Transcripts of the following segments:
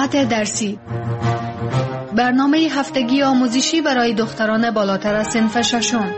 ساعت درسی، برنامه هفتگی آموزشی برای دختران بالاتر از صنف ششم.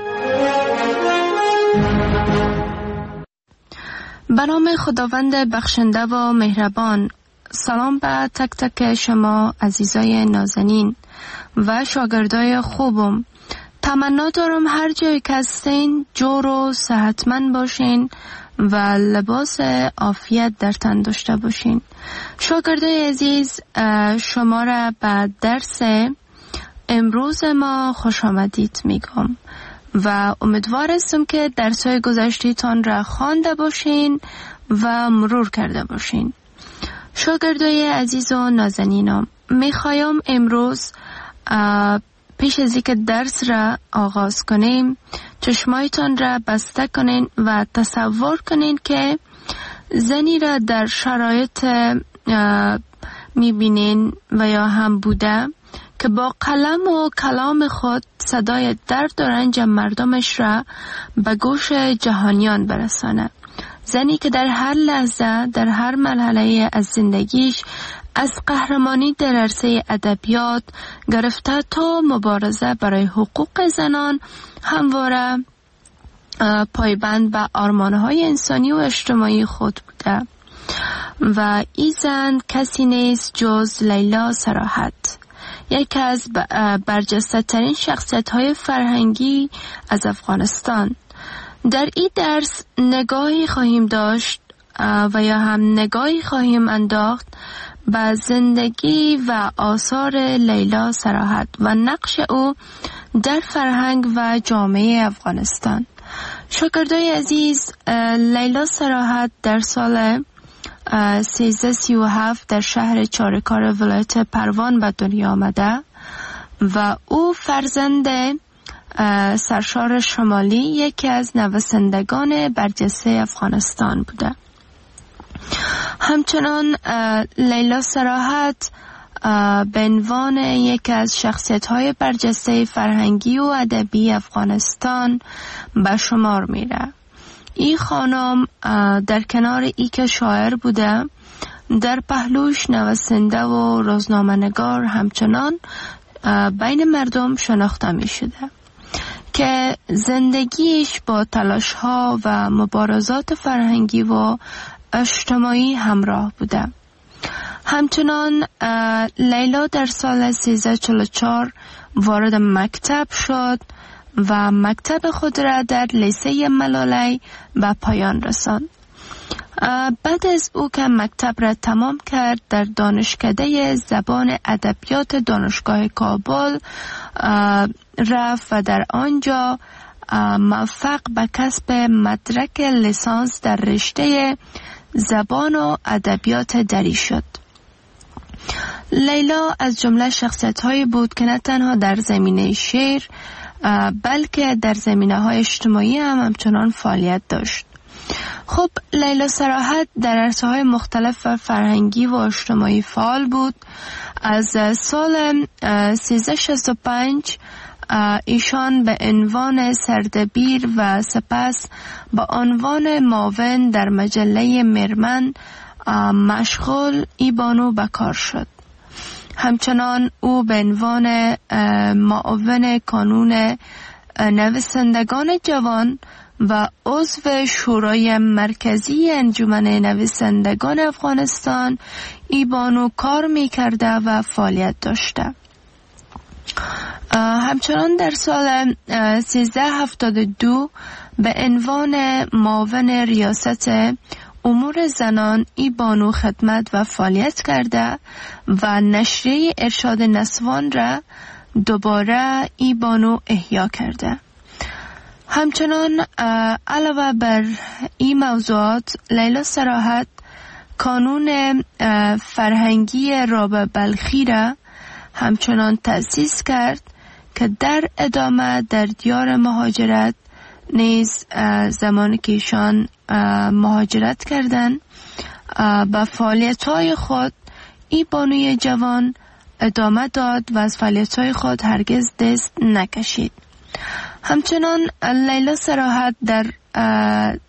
به نام خداوند بخشنده و مهربان. سلام به تک تک شما عزیزای نازنین و شاگردای خوبم. تمنا دارم هر جایی که هستین جور و صحتمند باشین و لباس عافیت در تن داشته باشین. شاگردای عزیز، شما را به درس امروز ما خوش آمدید میگم و امیدوار هستم که درس‌های گذشته‌تان را خوانده باشین و مرور کرده باشین. شاگردای عزیز و نازنینم، میخوایم امروز پیش از اینکه درس را آغاز کنیم چشمایتان را بسته کنین و تصور کنین که زنی را در شرایط میبینین و یا هم بوده که با قلم و کلام خود صدای درد و رنج مردمش را به گوش جهانیان برسانه. زنی که در هر لحظه، در هر مرحله از زندگیش، از قهرمانی در عرصه ادبیات گرفته تا مبارزه برای حقوق زنان، همواره پایبند به آرمان‌های انسانی و اجتماعی خود بوده و این زن کسی نیست جز لیلا صراحت، یکی از برجسته ترین شخصیت‌های فرهنگی از افغانستان. در این درس نگاهی خواهیم داشت و یا هم نگاهی خواهیم انداخت به زندگی و آثار لیلا صراحت و نقش او در فرهنگ و جامعه افغانستان. شاگردای عزیز، لیلا صراحت در سال 1337 در شهر چارکار ولایت پروان به دنیا آمده و او فرزند سرشار شمالی، یکی از نویسندگان برجسته افغانستان بوده. همچنان لیلا صراحت به عنوان یکی از شخصیت‌های برجسته فرهنگی و ادبی افغانستان به شمار میره. این خانم در کنار ای که شاعر بوده، در پهلوش نویسنده و روزنامه‌نگار همچنان بین مردم شناخته می شده که زندگیش با تلاش‌ها و مبارزات فرهنگی و اجتماعی همراه بوده. همچنان لیلا در سال 1344 وارد مکتب شد و مکتب خود را در لیسه ملالی به پایان رساند. بعد از او که مکتب را تمام کرد، در دانشکده زبان ادبیات دانشگاه کابل رفت و در آنجا موفق به کسب مدرک لیسانس در رشته زبان و ادبیات دری شد. لیلا از جمله شخصیت‌هایی بود که نه تنها در زمینه شعر بلکه در زمینه‌های اجتماعی هم همچنان فعالیت داشت. خب، لیلا صراحت در عرصه‌های مختلف و فرهنگی و اجتماعی فعال بود. از سال 1365 ایشان به عنوان سردبیر و سپس به عنوان معاون در مجله مرمن مشغول ایبانو به کار شد. همچنان او به عنوان معاون کانون نویسندگان جوان و عضو شورای مرکزی انجمن نویسندگان افغانستان ایبانو کار می‌کرده و فعالیت داشته. همچنان در سال 1372 به عنوان معاون ریاست امور زنان ایبانو خدمت و فعالیت کرده و نشریه ارشاد نسوان را دوباره ایبانو احیا کرده. همچنان علاوه بر این موضوعات، لیلا صراحت کانون فرهنگی رابع بلخی را همچنان تأسیس کرد که در ادامه در دیار مهاجرت نیز زمانی که ایشان مهاجرت کردن به فعالیت‌های خود این بانوی جوان ادامه داد و از فعالیت‌های خود هرگز دست نکشید. همچنان لیلا صراحت در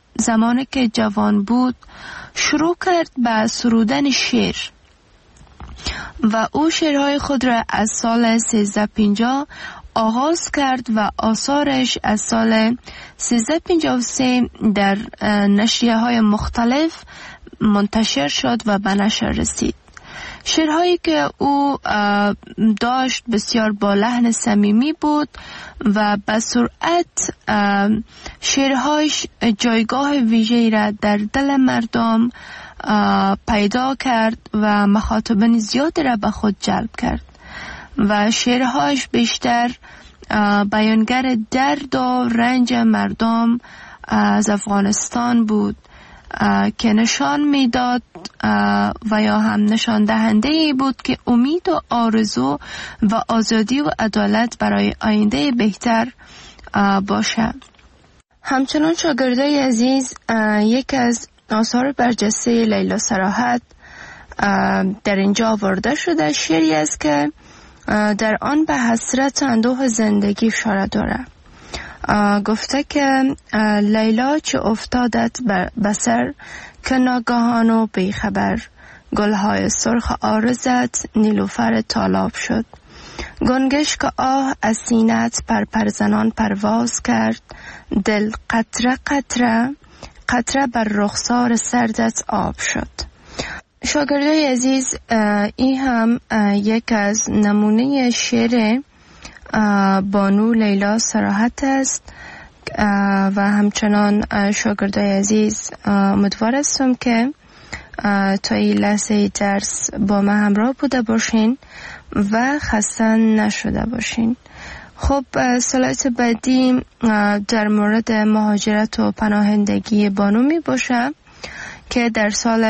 زمانی که جوان بود شروع کرد به سرودن شعر و او شعرهای خود را از سال 1350 آغاز کرد و آثارش از سال 1353 در نشریه های مختلف منتشر شد و به نشر رسید. شعرهایی که او داشت بسیار با لحن صمیمی بود و به سرعت شعرهایش جایگاه ویژه‌ای را در دل مردم پیدا کرد و مخاطبین زیادی را به خود جلب کرد و شعرهایش بیشتر بیانگر درد و رنج مردم از افغانستان بود که نشان میداد و یا هم نشان دهنده ای بود که امید و آرزو و آزادی و عدالت برای آینده بهتر باشه. همچنان شاگردای عزیز، یک از آثار برجسته لیلا صراحت در اینجا آورده شده شعری است که در آن به حسرت اندوه زندگی اشاره داره. گفته که لیلا چه افتادت به سر که ناگهان و بیخبر، گلهای سرخ عارضت نیلوفر تالاب شد. گنگش که آه از سینت پرپرزنان پرواز کرد، دل قطره قطره قطره بر رخسار سردت آب شد. شاگردای عزیز، این هم یک از نمونه شعر بانو لیلا صراحت است و همچنان شاگردای عزیز امیدوار هستم که تا این لحظه درس با ما همراه بوده باشین و خسته نشده باشین. خب سلایت بعدی در مورد مهاجرت و پناهندگی بانو می باشه که در سال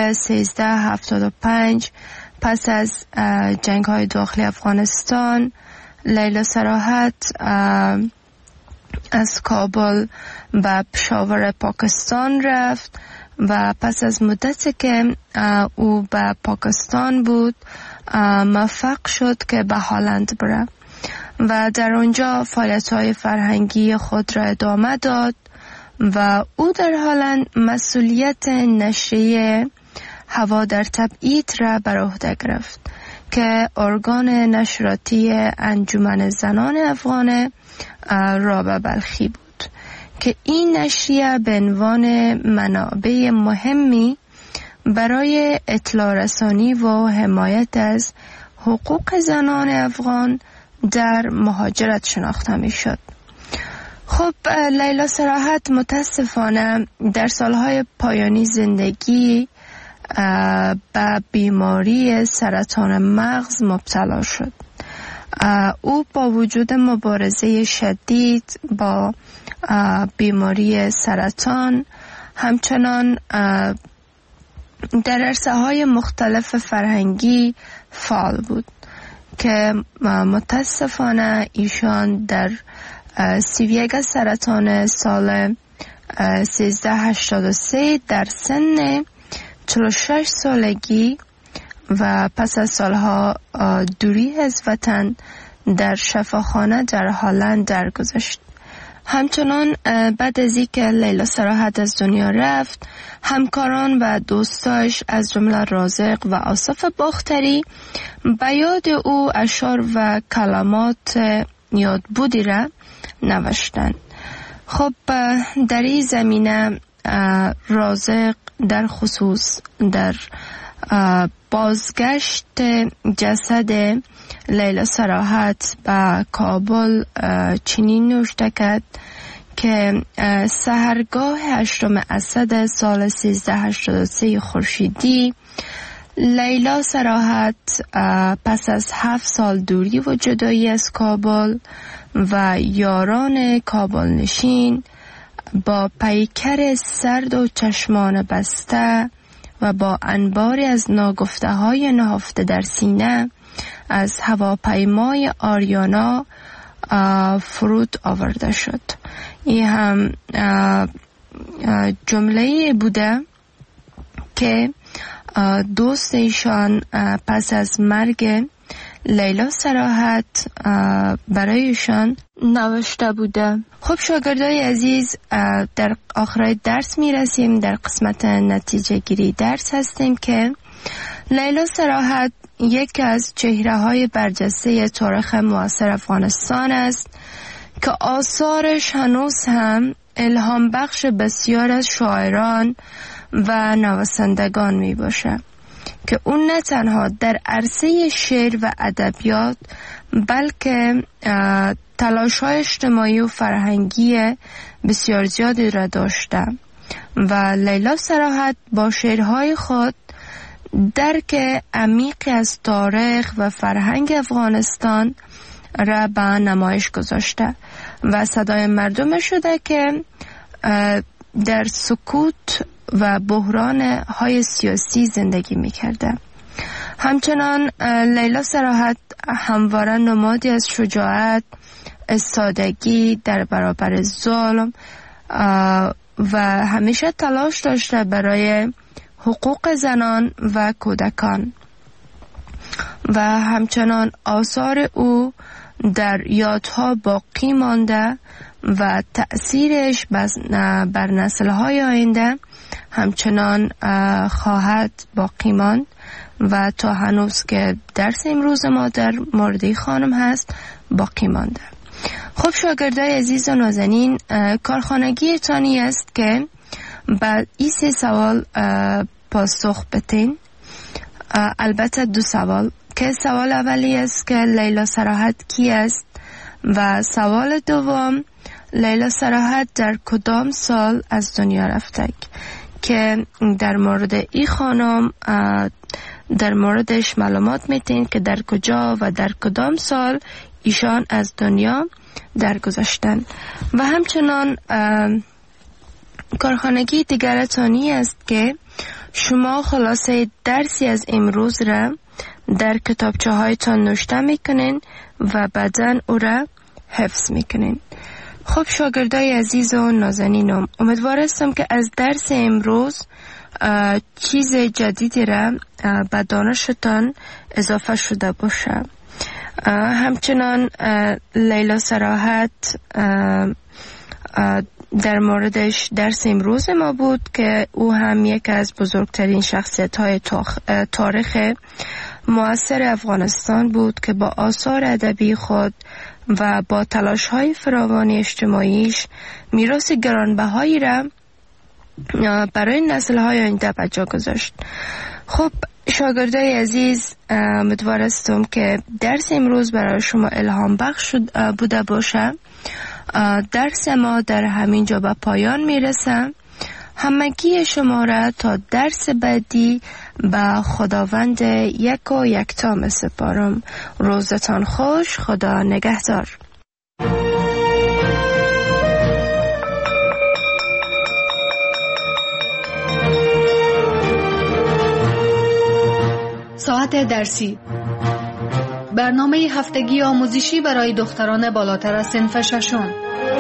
1375 پس از جنگ های داخلی افغانستان لیلا صراحت از کابل به پشاور پاکستان رفت و پس از مدتی که او به پاکستان بود موفق شد که به هلند بره و در آنجا فعالیت‌های فرهنگی خود را ادامه داد و او در هلند مسئولیت نشریه هوا در تبعید را بر عهده گرفت که ارگان نشراتی انجمن زنان افغان رابعه بلخی بود که این نشریه به عنوان منابع مهمی برای اطلاع رسانی و حمایت از حقوق زنان افغان در مهاجرت شناخته می شد. خب لیلا صراحت متاسفانه در سالهای پایانی زندگی به بیماری سرطان مغز مبتلا شد. او با وجود مبارزه شدید با بیماری سرطان همچنان در عرصه‌های مختلف فرهنگی فعال بود که متاسفانه ایشان در 31 سرطان سال 1383 در سن 46 سالگی و پس از سالها دوری از وطن در شفاخانه در هلند درگذشت. همچنان بعد از اینکه لیلا صراحت از دنیا رفت، همکاران و دوستاش از جمله رازق و آصف باختری به یاد او اشعار و کلمات یادبودی را نوشتند. خب در این زمینه رازق در خصوص در بازگشت جسد لیلا صراحت به کابل چنین نوشته کرد که سحرگاه 8 اسد سال 1383 خورشیدی لیلا صراحت پس از 7 سال دوری و جدایی از کابل و یاران کابل نشین با پیکر سرد و چشمان بسته و با انباری از ناگفته های نهفته در سینه از هواپیمای آریانا فرود آورده شد. این هم جمله بوده که دوست ایشان پس از مرگ لیلا صراحت برایشان نوشته بوده. خب شاگردای عزیز، در آخر درس می رسیم. در قسمت نتیجه گیری درس هستیم که لیلا صراحت یکی از چهره‌های برجسته تاریخ معاصر افغانستان است که آثارش هنوز هم الهام بخش بسیار از شاعران و نویسندگان می باشه که اون نه تنها در عرصه شعر و ادبیات بلکه تلاش‌های اجتماعی و فرهنگی بسیار زیادی را داشته و لیلا صراحت با شعرهای خود درک عمیقی از تاریخ و فرهنگ افغانستان را به نمایش گذاشته و صدای مردم شده که در سکوت و بحران های سیاسی زندگی می کرده. همچنان لیلا صراحت همواره نمادی از شجاعت، استادگی در برابر ظلم و همیشه تلاش داشته برای حقوق زنان و کودکان و همچنان آثار او در یادها باقی مانده و تأثیرش بر نسل‌های آینده همچنان خواهد باقی ماند و تا هنوز که درس امروز ما در مورد خانم هست باقی مانده. خب شاگردای عزیز و نازنین، کارخانگی تانی است که بعد این 3 سوال پاسخ بتین. البته 2 سوال که سوال اولی است که لیلا صراحت کی است و سوال دوم لیلا صراحت در کدام سال از دنیا رفته که در مورد این خانم در موردش معلومات میتین که در کجا و در کدام سال ایشان از دنیا درگذشتن. و همچنان کارخانگی دیگر تانی است که شما خلاصه درسی از امروز را در کتابچه هایتان نوشته میکنین و بعداً او را حفظ میکنین. خب شاگردای عزیز و نازنینم، امیدوار هستم که از درس امروز چیز جدیدی را به دانشتان اضافه شده باشه. همچنان لیلا صراحت در موردش درس امروز ما بود که او هم یکی از بزرگترین شخصیت‌های تاریخ معاصر افغانستان بود که با آثار ادبی خود و با تلاش‌های فراوان اجتماعیش میراث گرانبهایی را برای نسل‌های آینده به جا گذاشت. خب شاگردای عزیز، امیدوار هستم که درس امروز برای شما الهام بخش بوده باشه. درس ما در همین جا به پایان میرسه. همگی شما را تا درس بعدی به خداوند یک و یکتا می سپارم. روزتان خوش. خدا نگهدار. ساعت درسی، برنامه هفتگی آموزشی برای دختران بالاتر از صنف ششم.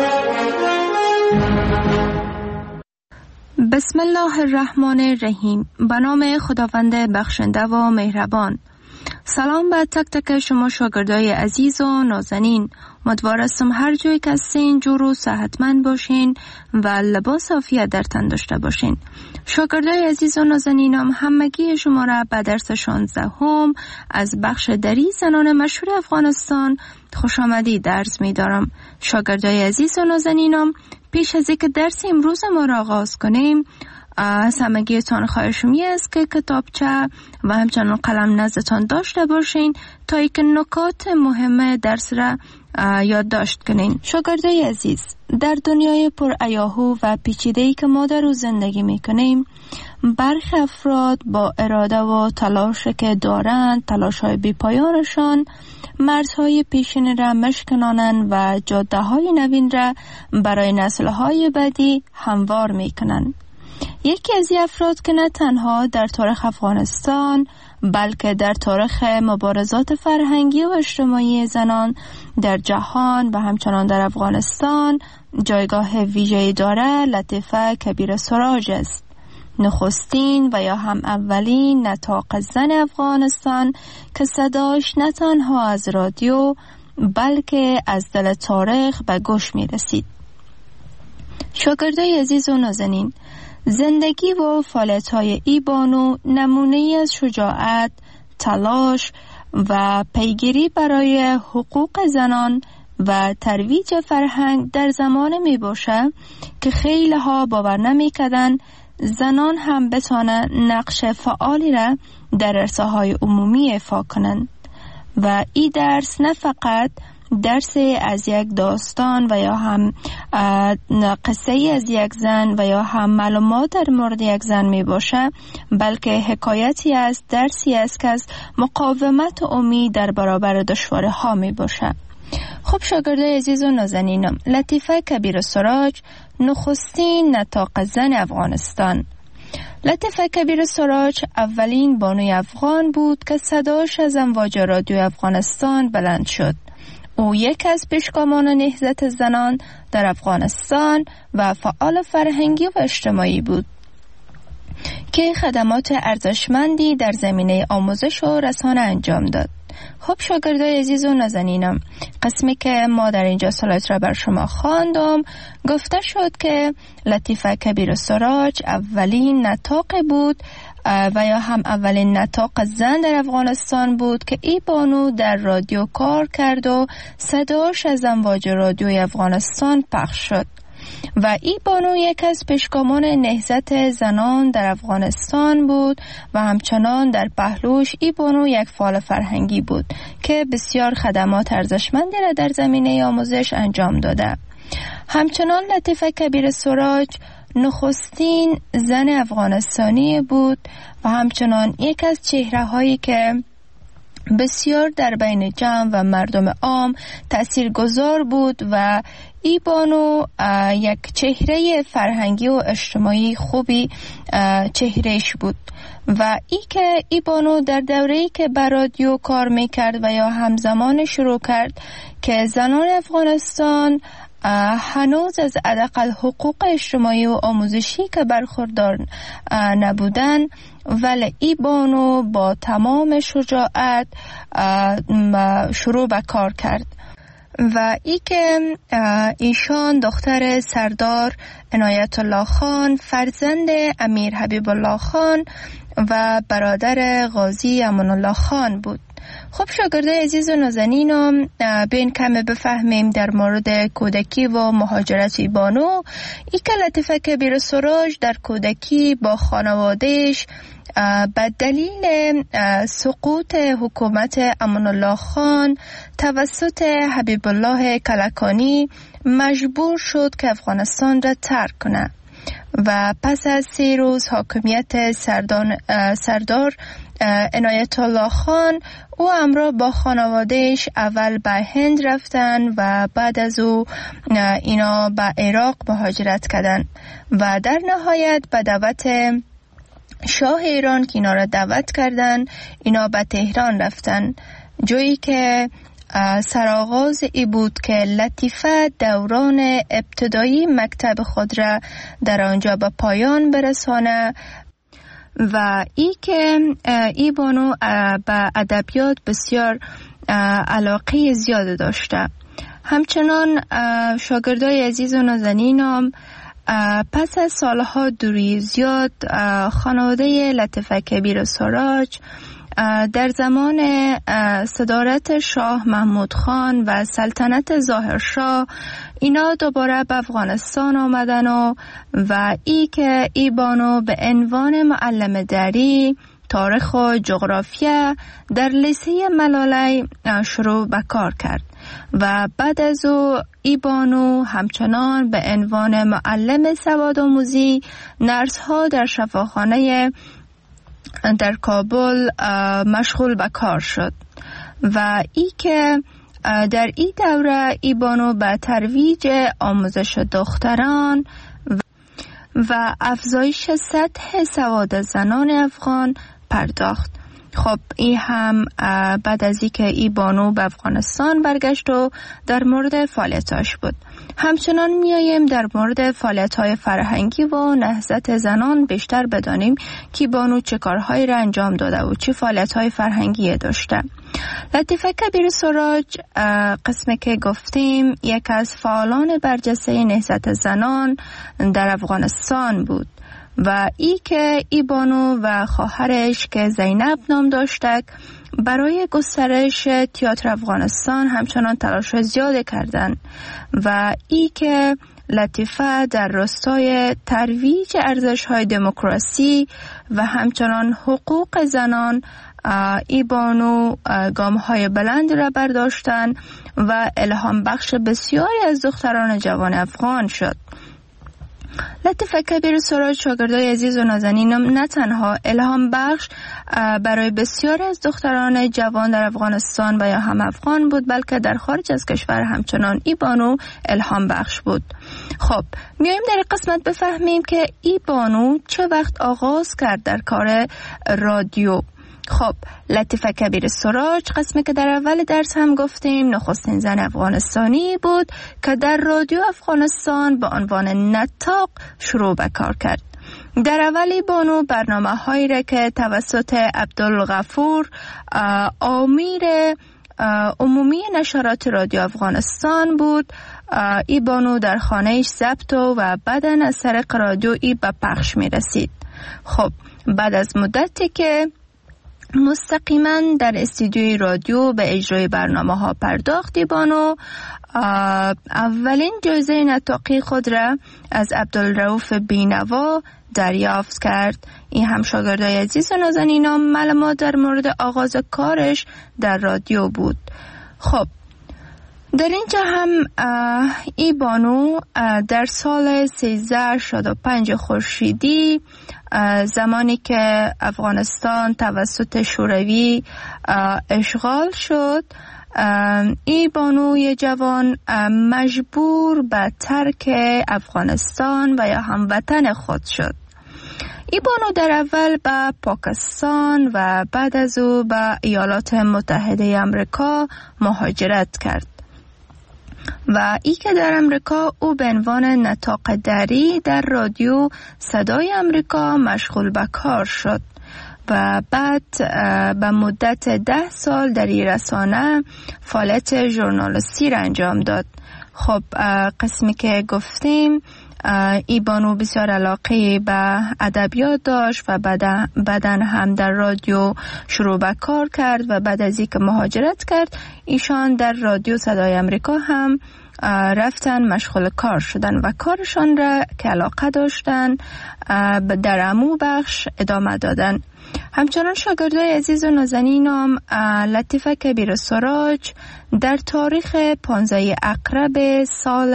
بسم الله الرحمن الرحیم. به نام خداوند بخشنده و مهربان. سلام به تک تک شما شاگردای عزیز و نازنین. امیدوار هستم هر جایی که هستین جور و صحتمند باشین و لباس عافیت در تن داشته باشین. شاگردای عزیز و نازنینم، همگی شما را به درس 16 از بخش دری زنان مشهور افغانستان خوش آمدید عرض می دارم. شاگردای عزیز و نازنینم، پیش از اینکه درس امروز ما را آغاز کنیم، از همگیتان خواهشم است که کتابچه و همچنان قلم نزدتان داشته باشین تا اینکه نکات مهم درس را یادداشت کنین. شاگردای عزیز، در دنیای پر ایاهو و پیچیده‌ای که ما در او زندگی میکنیم، برخی افراد با اراده و تلاشی که دارند، تلاش‌های بی‌پایانشان مرزهای پیشین را مشکنانند و جاده‌های نوین را برای نسل‌های بعدی هموار میکنند. یکی از این افراد که نه تنها در تاریخ افغانستان بلکه در تاریخ مبارزات فرهنگی و اجتماعی زنان در جهان و همچنان در افغانستان جایگاه ویژه‌ای دارد، لطیفه کبیر سراج است. نخستین و یا هم اولین نطاق زن افغانستان که صداش نه تنها از رادیو بلکه از دل تاریخ به گوش می رسید. شاگردای عزیز و نازنین، زندگی و فعالیت‌های ای بانو نمونه‌ای از شجاعت، تلاش و پیگیری برای حقوق زنان و ترویج فرهنگ در زمان می باشه که خیلی ها باور نمی کردن زنان هم بتانن نقش فعالی را در عرصه‌های عمومی ایفا کنند و این درس نه فقط درس از یک داستان و یا هم قصه از یک زن و یا هم معلومات در مورد یک زن می باشه، بلکه حکایتی است، درسی است که از مقاومت و امید در برابر دشواری ها می باشه. خب شاگردای عزیز و نازنینم، لطیفه کبیر سراج نخستین نطاق زن افغانستان. لطیفه کبیر سراج اولین بانوی افغان بود که صداش از امواج رادیو افغانستان بلند شد. او یک از پیشگامان نهضت زنان در افغانستان و فعال فرهنگی و اجتماعی بود که خدمات ارزشمندی در زمینه آموزش و رسانه انجام داد. خب شاگردای عزیز و نازنینم، قسمی که ما در اینجا سلایت را بر شما خواندم گفته شد که لطیفه کبیر سراج اولین نطاق بود و یا هم اولین نطاق زن در افغانستان بود که ای بانو در رادیو کار کرد و صداش از امواج رادیوی افغانستان پخش شد و ای بانو یک از پیشگامان نهضت زنان در افغانستان بود و همچنان در پهلوش ای بانو یک فعال فرهنگی بود که بسیار خدمات ارزشمندی را در زمینه آموزش انجام داده. همچنان لطیفه کبیر سراج نخستین زن افغانستانی بود و همچنان یک از چهره هایی که بسیار در بین جمع و مردم عام تاثیرگذار بود و ای بانو یک چهره فرهنگی و اجتماعی خوبی چهرهش بود و ای بانو در دوره‌ای که بر رادیو کار میکرد و یا همزمان شروع کرد که زنان افغانستان هنوز از حداقل حقوق اجتماعی و آموزشی که برخوردار نبودن، ولی ای بانو با تمام شجاعت شروع به کار کرد و که ایشان دختر سردار عنایت الله خان، فرزند امیر حبیب الله خان و برادر غازی امان الله خان بود. خب شاگردای عزیز و نازنینم، بین کمی بفهمیم در مورد کودکی و مهاجرت ای بانو. ای که لطیفه کبیر سراج در کودکی با خانوادهش به دلیل سقوط حکومت امان الله خان توسط حبیب الله کلکانی مجبور شد که افغانستان را ترک کنه و پس از 3 روز حاکمیت سردار عنایت الله خان او همراه با خانوادهش اول به هند رفتن و بعد از او اینا به عراق مهاجرت کردن و در نهایت به دعوت شاه ایران که اینا را دعوت کردن اینا به تهران رفتن، جایی که سرآغاز ای بود که لطیفه دوران ابتدایی مکتب خود را در آنجا به پایان برسانه و ای بانو به ادبیات بسیار علاقه زیاد داشته. همچنان شاگردای عزیز و نازنینم، پس از سالها دوری زیاد خانواده لطیفه کبیر سراج در زمان صدارت شاه محمود خان و سلطنت ظاهرشاه اینا دوباره به افغانستان آمدن و ای بانو به عنوان معلم دری تاریخ و جغرافیا در لیسه ملاله شروع به کار کرد و بعد از او ای بانو همچنان به عنوان معلم سوادآموزی نرس ها در شفاخانه در کابل مشغول به کار شد و که در این دوره ای بانو به ترویج آموزش دختران و افزایش سطح سواد زنان افغان پرداخت. خب این هم بعد از اینکه ای بانو به افغانستان برگشت و در مورد فعالیتاش بود. همچنان میاییم در مورد فعالیت‌های فرهنگی و نهضت زنان بیشتر بدانیم که بانو چه کارهایی را انجام داده و چه فعالیت‌های فرهنگی داشته. لطیفه کبیر سراج قسمی که گفتیم یک از فعالان برجسته نهضت زنان در افغانستان بود و که ای بانو و خواهرش که زینب نام داشته برای گسترش تئاتر افغانستان همچنان تلاش زیاد کردند و ای که لطیفه در راستای ترویج ارزش‌های دموکراسی و همچنان حقوق زنان ای بانو گام‌های بلند را برداشتند و الهام بخش بسیاری از دختران جوان افغان شد. لطیفه کبیر سراج شاگردای عزیز و نازنینم نه تنها الهام بخش برای بسیاری از دختران جوان در افغانستان و یا هم افغان بود، بلکه در خارج از کشور همچنان ای بانو الهام بخش بود. خب میایم در قسمت بفهمیم که ای بانو چه وقت آغاز کرد در کار رادیو. خب لطیفه کبیر سراج، قسمی که در اول درس هم گفتیم، نخستین زن افغانستانی بود که در رادیو افغانستان به عنوان نطاق شروع به کار کرد. در اولی بانو برنامه هایی را که توسط عبدالغفور آمیر عمومی نشرات رادیو افغانستان بود، ای بانو در خانهش ضبط و بعداً از طریق رادیو ای به پخش می رسید. خب بعد از مدتی که مستقیما در استودیوی رادیو به اجرای برنامه ها پرداختی بانو اولین جایزه نطاقی خود را از عبدالرؤوف بینوا دریافت کرد. این هم شاگردای عزیز و نازنینم معلومات در مورد آغاز کارش در رادیو بود. خب در اینجا هم ای بانو در سال 1365 خورشیدی، زمانی که افغانستان توسط شوروی اشغال شد، ای بانوی جوان مجبور به ترک افغانستان و یا هموطن خود شد. ای بانو در اول به پاکستان و بعد از او به ایالات متحده آمریکا مهاجرت کرد و ای که در امریکا او به عنوان نطاق دری در رادیو صدای امریکا مشغول به کار شد و بعد به مدت 10 سال در این رسانه فعالیت ژورنالیستی را انجام داد. خب قسمی که گفتیم ای بانو بسیار علاقه به ادبیات داشت و بعدن هم در رادیو شروع به کار کرد و بعد از اینکه مهاجرت کرد ایشان در رادیو صدای امریکا هم رفتن مشغول کار شدن و کارشان را که علاقه داشتن در عمو بخش ادامه دادن. همچنان شاگردای عزیز و نازنینم لطیفه کبیر سراج در تاریخ 15 اکتبر سال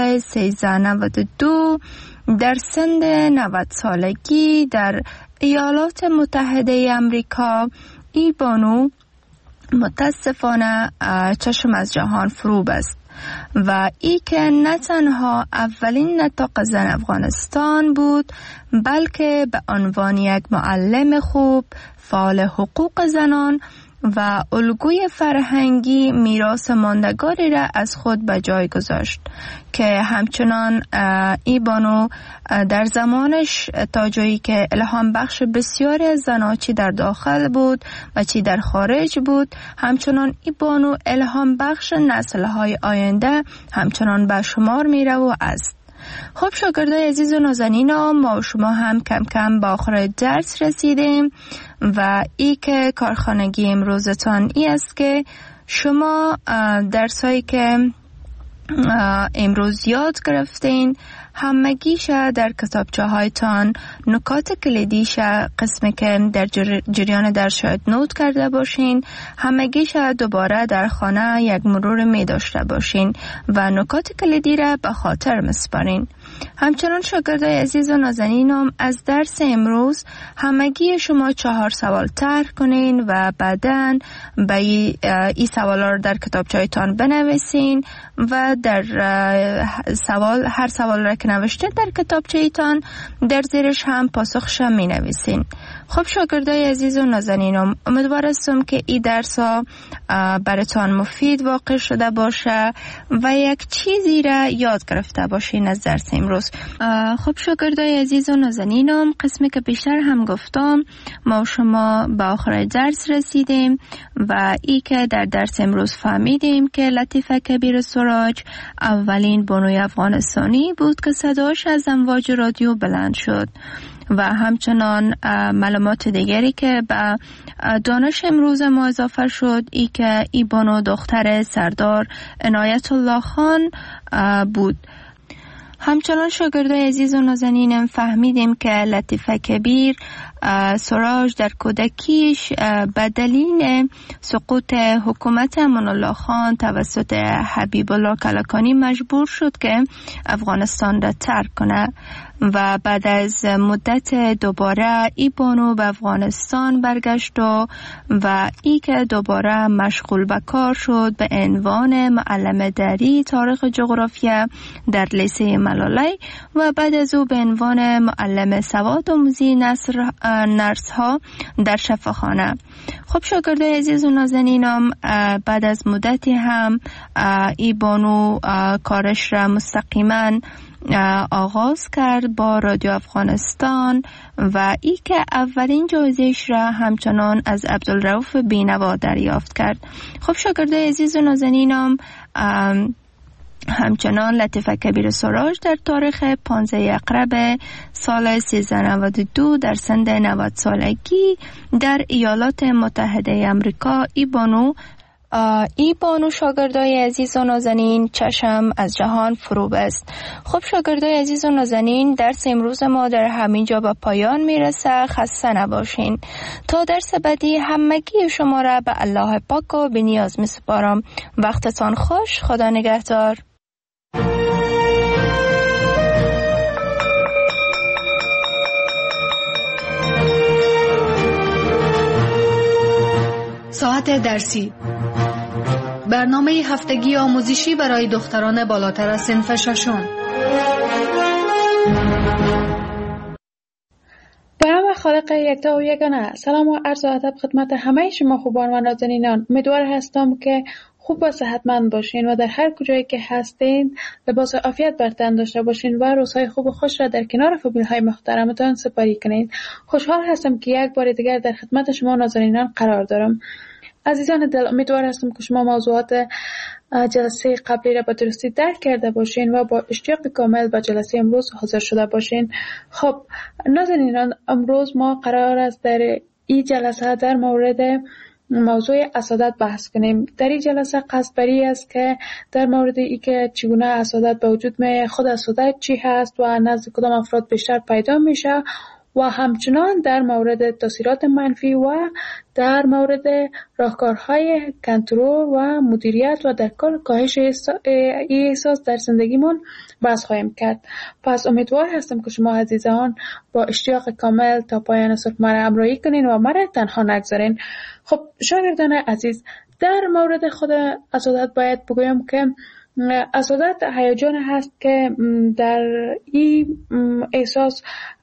1392 در سن 90 سالگی در ایالات متحده آمریکا ای بانو متاسفانه چشم از جهان فرو بست و ای که نه تنها اولین نطاق زن افغانستان بود، بلکه به عنوان یک معلم خوب، فعال حقوق زنان و الگوی فرهنگی میراث ماندگاری را از خود به جای گذاشت که همچنان ای بانو در زمانش تا جایی که الهام بخش بسیاری از زنها چی در داخل بود و چی در خارج بود، همچنان ای بانو الهام بخش نسل‌های آینده همچنان به شمار میره و است. خب شاگردای عزیز و نازنینم، ما و شما هم کم کم به آخر درس رسیدیم و ای که کارخانگی امروزتان ای است که شما درسایی که امروز یاد گرفتین همگیش در کتابچه هایتان نکات کلیدیش قسمی که در جریان درس شاید نوت کرده باشین همگیش دوباره در خانه یک مرور می داشته باشین و نکات کلیدی را به خاطر مسپارین. همچنان شاگردای عزیز و نازنینم از درس امروز همگی شما 4 سوال طرح کنین و بعداً به این سوالا رو در کتابچه‌تان بنویسین و در هر سوال را که نوشته در کتابچه‌تان در زیرش هم پاسخش می نویسین. خب شاگردای عزیز و نازنینم، امیدوار هستم که این درس ها براتان مفید واقع شده باشه و یک چیزی را یاد گرفته باشین از درس امروز. خب شاگردای عزیز و نازنینم، قسمی که بیشتر هم گفتم ما و شما به آخر درس رسیدیم و ای که در درس امروز فهمیدیم که لطیفه کبیر سراج اولین بانوی افغانستانی بود که صداش از امواج رادیو بلند شد و همچنان معلومات دیگری که به دانش امروز ما اضافه شد ای که ای بانو دختر سردار عنایت الله خان بود. همچنان شاگردای عزیز و نازنینم فهمیدیم که لطیفه کبیر سراج در کودکیش به دلیل سقوط حکومت امان الله خان توسط حبیب الله کلکانی مجبور شد که افغانستان را ترک کنه و بعد از مدت دوباره ای بانو به افغانستان برگشت و ای که دوباره مشغول به کار شد به عنوان معلم دری تاریخ جغرافیا در لیسه ملالی و بعد از او به عنوان معلم سواد آموزی نرس ها در شفاخانه. خب شاگردای عزیز و نازنینم بعد از مدتی هم ای بانو کارش را مستقیما آغاز کرد با رادیو افغانستان و ای که اولین جایزه‌اش را همچنان از عبدالرؤوف بینوا دریافت کرد. خب شاگردای عزیز و نازنینم همچنان لطیفه کبیر سراج در تاریخ 15 اقرب سال 1392 در سن 90 سالگی در ایالات متحده آمریکا ای بانو شاگردای عزیز و نازنین چشم از جهان فرو بست. خب شاگردای عزیز و نازنین درس امروز ما در همین جا به پایان میرسه. خسته نباشین. تا درس بعدی همگی شما را به الله پاک و به نیاز می سپارم. وقتتان خوش. خدا نگهدار. ساعت درسی، برنامه هفتگی آموزشی برای دختران بالاتر از صنف ششم. به نام خالق یکتا و یگانه. سلام و عرض ادب خدمت همه شما خوبان و نازنینان. امیدوار هستم که خوب و صحتمند باشین و در هر کجایی که هستین لباس عافیت بر تن داشته باشین و روزهای خوب و خوش را در کنار فامیل‌های محترمتان سپری کنین. خوشحال هستم که یک بار دیگر در خدمت شما نازنینان قرار دارم. عزیزان دل، امیدوار هستم که شما موضوعات جلسه قبلی را به درستی درک کرده باشین و با اشتیاق کامل به جلسه امروز حاضر شده باشین. خب نازنینان، امروز ما قرار است در این جلسه در مورد موضوع حسادت بحث کنیم. در این جلسه قصد بری است که در مورد ای که چگونه حسادت به وجود میاد، خود حسادت چی هست و نزد کدام افراد بیشتر پیدا میشه و همچنان در مورد تاثیرات منفی و در مورد راهکارهای کنترل و مدیریت و در کل کاهش احساس در زندگیمون بحث خواهیم کرد. پس امیدوار هستم که شما عزیزان با اشتیاق کامل تا پایان صبح مرا همراهی کنین و مرا تنها نگذارین. خب شاگردان عزیز، در مورد خود حسادت باید بگویم که حسادت هیجان هست که در این احساس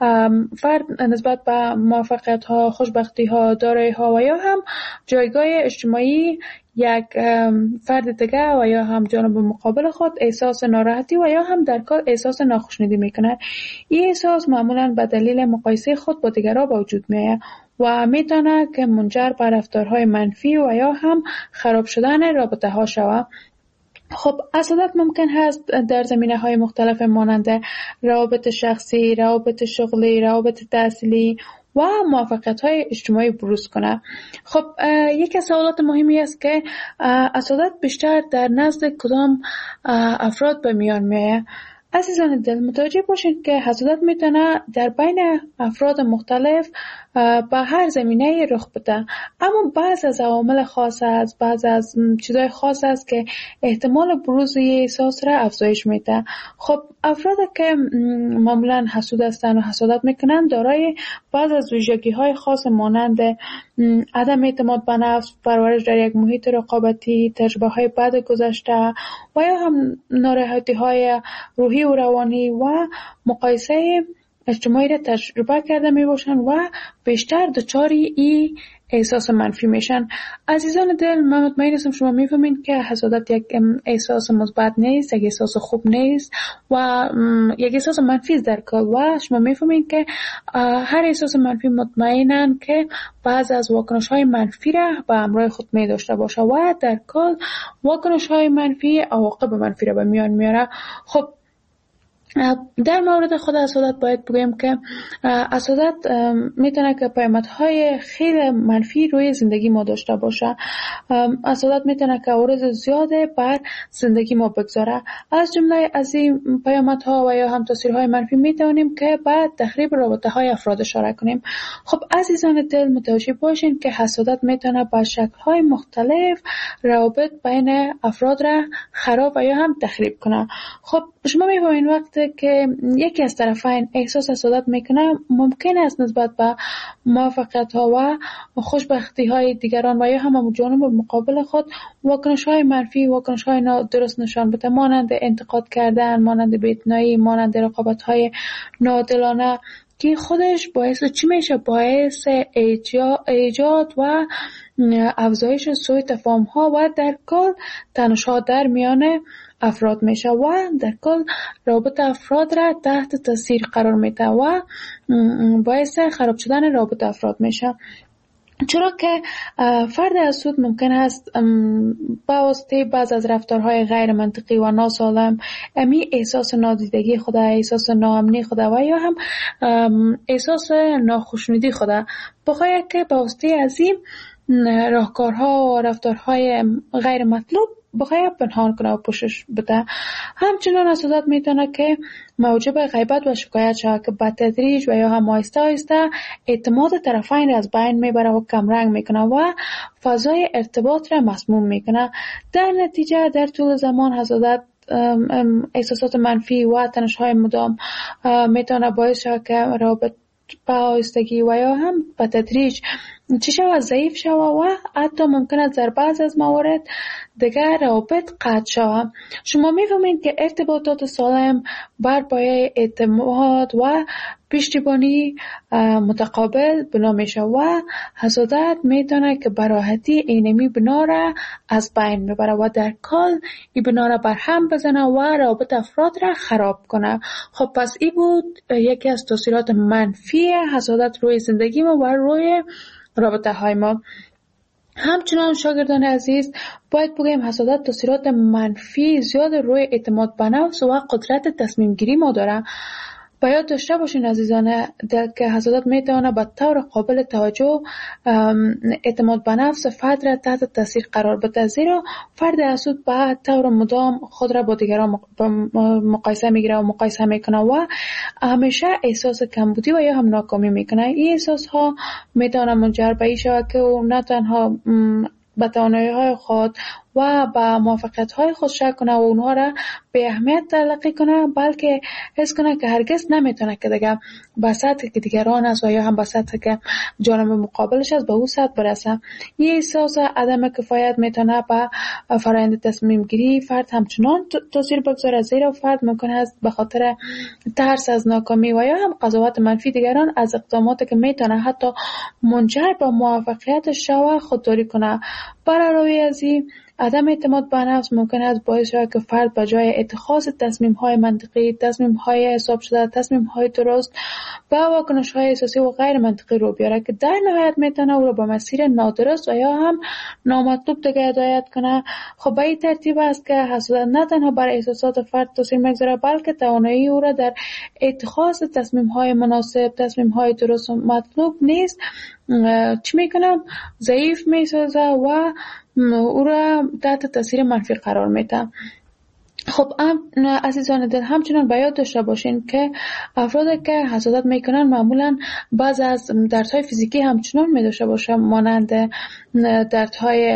فرد نسبت به موفقیت ها، خوشبختی ها، دارایی ها و یا هم جایگاه اجتماعی یک فرد دیگه و یا هم جانب مقابل خود احساس ناراحتی و یا هم در کار احساس ناخوشنودی میکنه. این احساس معمولا به دلیل مقایسه خود با دیگران به وجود میاد و میتونه که منجر به رفتارهای منفی و یا هم خراب شدن رابطه ها شود. خب حسادت ممکن هست در زمینه‌های مختلف مانند روابط شخصی، روابط شغلی، روابط تحصیلی و موفقیت‌های اجتماعی بروز کنه. خب یکی از سوالات مهمی است که حسادت بیشتر در نزد کدام افراد به میان میاد. عزیزان دل، متوجه باشید که حسادت میتونه در بین افراد مختلف به هر زمینه رخ بده، اما بعض از عوامل خاص است، بعض از چیزای خاص است که احتمال بروز احساس را افزایش میده. خب افراد که معمولا حسود هستند و حسادت میکنند دارای بعض از ویژگی‌های خاص مانند عدم اعتماد به نفس، پرورش در یک محیط رقابتی، تجربه‌های بد گذشته و یا هم ناراحتی‌های روحی و روانی و مقایسه اجتماعی را تجربه کرده می باشند و بیشتر دچاری این احساس منفی میشن. عزیزان دل، من مطمئن هستم شما میفهمید که حسادت یک احساس مثبت نیست، یک احساس خوب نیست و یک احساس منفی است در کل و شما میفهمید که هر احساس منفی مطمئنن که بعض از واکنش‌های منفی را به همراه خود می داشته باشه و در کل واکنش‌های منفی عواقب منفی را به میان میاره. خب در مورد خود حسادت باید بگویم که حسادت میتونه که پیامدهای خیلی منفی روی زندگی ما داشته باشه. حسادت میتونه که عوارض زیاده بر زندگی ما بگذاره. از جمله از این پیامدها و یا هم تاثیرهای منفی میتونیم که بعد تخریب رابطه های افراد اشاره کنیم. خب عزیزان دل متوجه باشین که حسادت میتونه با شکل‌های مختلف روابط بین افراد را خراب و یا هم تخریب کنه. خب شما می‌بینید وقتی که یکی از طرفین احساس حسادت میکنه، ممکن است نسبت به موفقیت‌ها و خوشبختی‌های دیگران و یا هم جانب مقابل خود واکنش‌های منفی، واکنش‌های نادرست نشان بده، مانند انتقاد کردن، مانند بی‌اعتنایی، مانند رقابت‌های ناعادلانه که خودش باعث چی میشه؟ باعث ایجاد و افزایش سوء تفاهم‌ها و در کل تنش‌ها در میان افراد میشه و در کل رابط افراد را تحت تاثیر قرار میده و باعث خراب شدن رابط افراد میشه. چرا که فرد حسود ممکن است با واسطه بعض از رفتارهای غیر منطقی و ناسالم امی احساس نادیدگی خود، احساس ناامنی خود و یا هم احساس ناخوشنودی خود بخواهد که با واسطه از این راهکارها و رفتارهای غیر مطلوب بخواهد پنهان کنه و پوشش بده. همچنان حسادت میتونه که موجب غیبت و شکایت شود که به تدریج و یا هم آهسته آهسته اعتماد طرفین را از بین میبره و کمرنگ میکنه و فضای ارتباط را مسموم میکنه. در نتیجه در طول زمان حسادت احساسات منفی و تنش‌های مدام میتونه باعث شود که رابط به آهستگی و یا هم به تدریج چی شود؟ ضعیف شود و حتی ممکن است در بعض از موارد دیگر روابط قطع شود. شما می‌فهمید که ارتباطات سالم بر پایه اعتماد و پشتیبانی متقابل بنا میشه و حسادت میتونه که به راحتی اینمی بنا را از بین میبره و در کل این بنا را بر هم بزنه و روابط افراد را خراب کنه. خب پس این بود یکی از تاثیرات منفی حسادت روی زندگی ما و روی رابطه های ما. همچنان شاگردان عزیز باید بگیم حسادت تاثیرات منفی زیاد روی اعتماد به نفس و قدرت تصمیم گیری ما داره. باید داشته باشین عزیزان که حسادت میتونه به طور قابل توجه اعتماد به نفس فرد را تحت تاثیر قرار بده، زیرا فرد حسود به طور مدام خود را با دیگران مقایسه میگیره و مقایسه میکنه و همیشه احساس کمبودی و یا هم ناکامی میکنه. این احساس ها میتونه منجر به این شود که او نه تنها به توانایی‌های خود و به موفقیت‌های خود شک کنه و اونها را به اهمیت تلقی کنه، بلکه حس کنه که هرگز نمیتونه که دیگه به سطحی که دیگران است و یا هم به سطحی که جانب مقابلش است به اون سطح برسه. یه احساس عدم کفایت میتونه به فرآیند تصمیم گیری فرد همچنان تاثیر بگذاره، زیرا فرد ممکن است به خاطر ترس از ناکامی و یا هم قضاوت منفی دیگران از اقداماتی که میتونه حتی منجر به موفقیتش شود خودداری کنه. برای از این عدم اعتماد به نفس ممکن است باعث شود که فرد به جای اتخاذ تصمیم‌های منطقی، تصمیم‌های حساب شده، تصمیم‌های درست به واکنش‌های احساسی و غیر منطقی رو بیاره که در نهایت میتونه او را به مسیر نادرست و یا هم نامطلوب دیگه هدایت کنه. خب به این ترتیب است که حسادت نه تنها بر احساسات فرد تاثیر میگذاره، بلکه توانایی او را در اتخاذ تصمیم‌های مناسب، تصمیم‌های درست و مطلوب نیست چی میکنه؟ ضعیف میسازه و او را تحت تاثیر منفی قرار میده. خب عزیزان دل همچنان باید داشته باشین که افرادی که حسادت میکنن معمولا بعض از دردهای فیزیکی همچنان میداشته باشه، مانند دردهای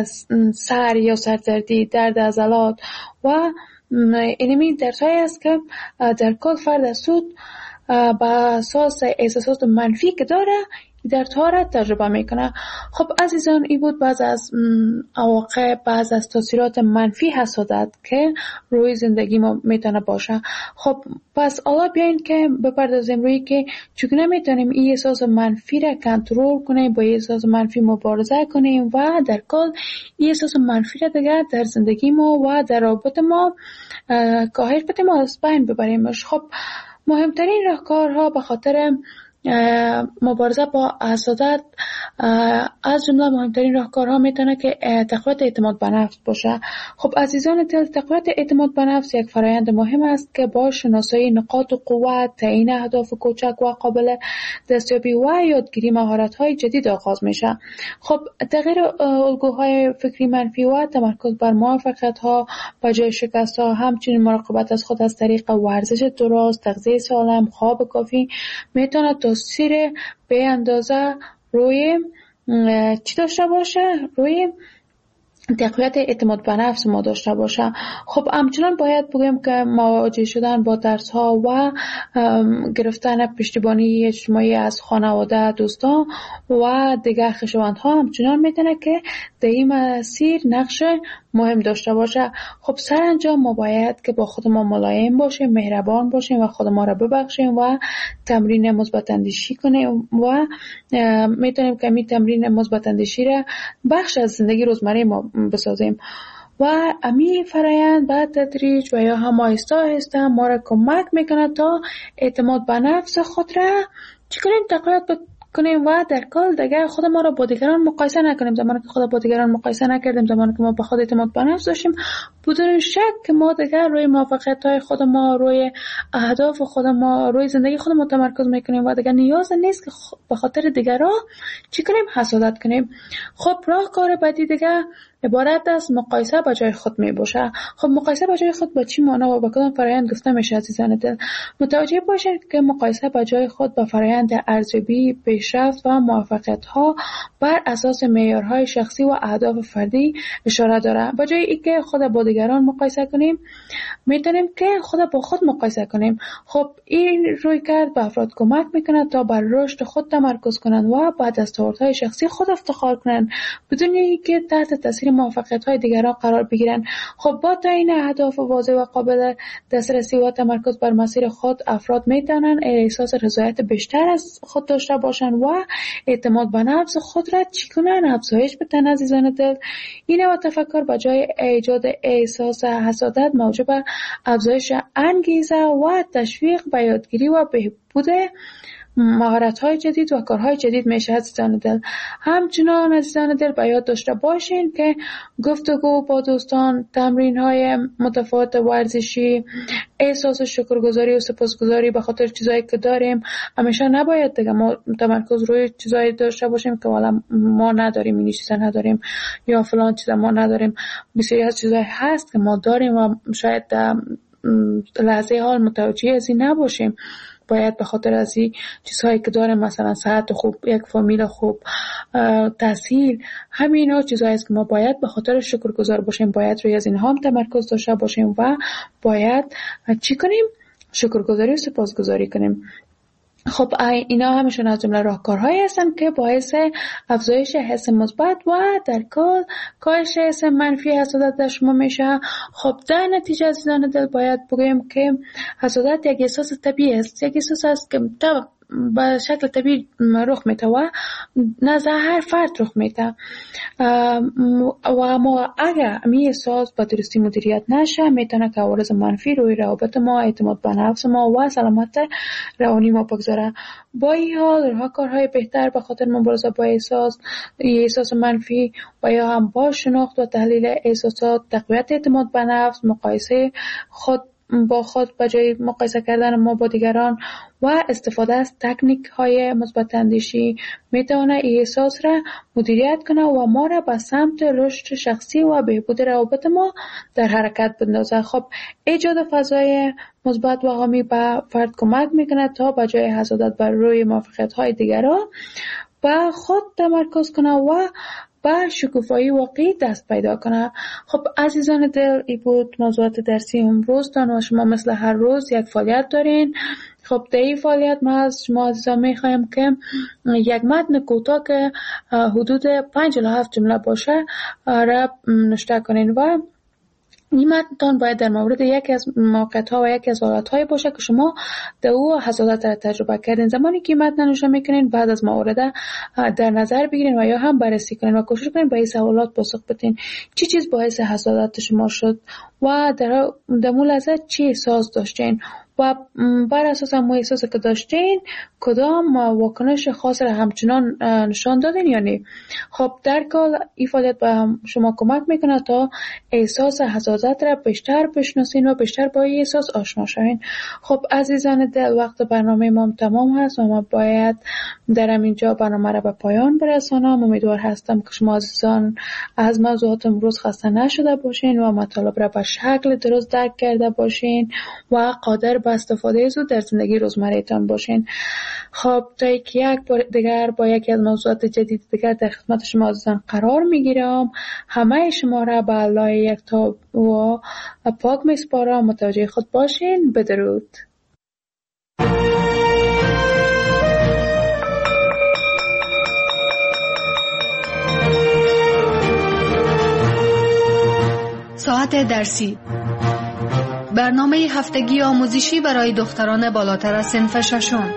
سر یا سردردی، درد عضلات و اینمی دردهایی است که در کل فرد حسود با اساس احساسات منفی که داره دردها را تجربه میکنه. خب عزیزان این بود بعض از عواقب، بعض از تاثیرات منفی حسادت که روی زندگی ما میتونه باشه. خب پس حالا بیاین که بپردازیم روی که چگونه میتونیم این احساس منفی را کنترل کنیم، با این احساس منفی مبارزه کنیم و در کل این احساس منفی را دیگه در زندگی ما و در رابطه ما کاهش بدیم و از بین ببریمش. خب مهمترین راهکارها به خاطر مبارزه با حسادت از جمله مهمترین راهکارها میتونه که تقویت اعتماد به نفس باشه. خب عزیزان دل، تقویت اعتماد به نفس یک فرآیند مهم است که با شناسایی نقاط قوت، تعیین اهداف کوچک و قابل دستیابی و یادگیری مهارت‌های جدید آغاز میشه. خب تغییر الگوهای فکری منفی و تمرکز بر موفقیت‌ها به جای شکست‌ها، همچنین مراقبت از خود از طریق ورزش درست، تغذیه سالم، خواب کافی میتونه تاثیر به اندازه روی چی داشته باشه؟ روی تقویت اعتماد به نفس ما داشته باشه. خب همچنان باید بگیم که مواجه شدن با ترس ها و گرفتن پشتیبانی اجتماعی از خانواده، دوستان و دیگر خویشاوندها همچنان میتونه که در این مسیر نقش مهم داشته باشه. خب سرانجام ما باید که با خود ما ملایم باشیم، مهربان باشیم و خود ما را ببخشیم و تمرین مثبت اندیشی کنیم و میتونیم که این تمرین مثبت اندیشی را بخش از زندگی روزمره ما بسازیم و امی فرایند به تدریج و یا هم آهسته آهسته ما را کمک میکنه تا اعتماد به نفس خود را چی کنیم؟ تقویت کنیم و در کل دیگر خود ما را با دیگران مقایسه نکنیم. زمانی که خود با دیگران مقایسه نکردیم، زمانی که ما به خود اعتماد به نفس داشتیم، بدون شک که ما دیگر روی موفقیت‌های خود ما، روی اهداف خود ما، روی زندگی خود ما تمرکز میکنیم و دیگر نیاز نیست که به خاطر دیگران چی کنیم؟ حسادت کنیم. خب راهکار بعدی دیگر عبارت از مقایسه با جای خود می باشه. خب مقایسه با جای خود با چی معنا و با کدام فرآیند گفته میشه عزیزان دل؟ متوجه باشید که مقایسه با جای خود با فرآیند ارزیابی، پیشرفت و موفقیت ها بر اساس معیارهای شخصی و اهداف فردی اشاره داره. با جای اینکه خود با دیگران مقایسه کنیم، میتونیم که خود با خود مقایسه کنیم. خب این رویکرد به افراد کمک میکنه تا بر رشد خود تمرکز کنند و با دستاوردهای شخصی خود افتخار کنند بدون اینکه تحت تاثیر موفقیت‌های دیگران قرار بگیرن. خب با تعیین اهداف واضح و قابل دسترسی و تمرکز بر مسیر خود، افراد میتونن احساس رضایت بیشتر از خود داشته باشن و اعتماد به نفس خود را چی کنن؟ افزایش بدن عزیزان دل. این و تفکر به جای ایجاد احساس حسادت موجب افزایش انگیزه و تشویق به یادگیری و بهبود مهارت‌های جدید و کارهای جدید میشه عزیزان دل. همچنان عزیزان دل به یاد داشته باشین که گفتگو با دوستان، تمرین‌های متفاوت ورزشی، احساس شکرگزاری و سپاسگزاری به خاطر چیزایی که داریم، همیشه نباید دیگه ما تمرکز روی چیزایی داشته باشیم که والا ما نداریم، این چیزا نداریم یا فلان چیزا ما نداریم. بسیاری از چیزایی هست که ما داریم و شاید لحظه حال متوجه از این نباشیم. باید به خاطر از این چیزهایی که داریم، مثلا صحت خوب، یک فامیل خوب، تحصیل، همینا چیزهایی است که ما باید به خاطر شکرگزار باشیم، باید روی از اینها هم تمرکز داشته باشیم و باید چی کنیم؟ شکرگزاری و سپاسگزاری کنیم. خب اینا همشون از جمله راهکارهایی هستن که باعث افزایش حس مثبت و در کل کاهش حس منفی حسادت در شما میشه. خب در نتیجه عزیزان دل باید بگویم که حسادت یک احساس طبیعی است، یک احساس است که به شکل طبیعی رخ میده و نزد هر فرد رخ میده و ما اگر این احساس با درستی مدیریت نشه میتونه که عوارض منفی روی روابط ما، اعتماد به نفس ما و سلامت روانی ما بگذاره. با این حال راهکارهای بهتر به خاطر مبارزه با احساس منفی و یا هم با شناخت و تحلیل احساسات، تقویت اعتماد به نفس، مقایسه خود با خود به جای مقایسه کردن ما با دیگران و استفاده از تکنیک های مثبت اندیشی میتونه این احساس را مدیریت کنه و ما را به سمت رشد شخصی و بهبود روابط ما در حرکت بندازه. خب ایجاد فضای مثبت و حامی به فرد کمک میکنه تا به جای حسادت بر روی موفقیت های دیگران به خود تمرکز کنه و با شکوفایی واقعی دست پیدا کنه. خب عزیزان دل، این بود موضوعات درسی امروزتان و شما مثل هر روز یک فعالیت دارین. خب در این فعالیت ما از شما عزیزان میخوایم که یک متن کوتاه که حدود 5 الی 7 جمله باشه را نوشته کنین و این متن باید در مورد یکی از موقعیت‌ها و یکی از حالت‌های باشه که شما در او حسادت را تجربه کردین. زمانی که متن نوشته میکنین بعد از موارد در نظر بگیرین و یا هم بررسی کنین و کوشش کنین به این سوالات پاسخ بدین. چی چیز باعث حسادت شما شد و در مو لحظه چی احساس داشتین و بر اساس همون احساسی که داشتین کدام واکنش خاص را همچنان نشان دادین یا نه. خب در کل این فعالیت به شما کمک میکنه تا احساس حسادت را بیشتر بشناسین و بیشتر با این احساس آشنا شوین. خب عزیزان دل، وقت برنامه ما تمام هست و ما باید در اینجا برنامه را به پایان برسانم. امیدوار هستم که شما عزیزان از موضوعات امروز خسته نشده باشین و مطالب را به شکل درست درک کرده باشین و قادر به استفاده زود در زندگی روزمره‌تان باشین. خب تا یک بار دیگر با یکی از موضوعات جدید دیگر در خدمت شما عزیزان قرار میگیرم. همه شما را به الله یکتا و پاک میسپارم. متوجه خود باشین. بدرود. ساعت درسی، برنامه هفتگی آموزشی برای دختران بالاتر از صنف ششم.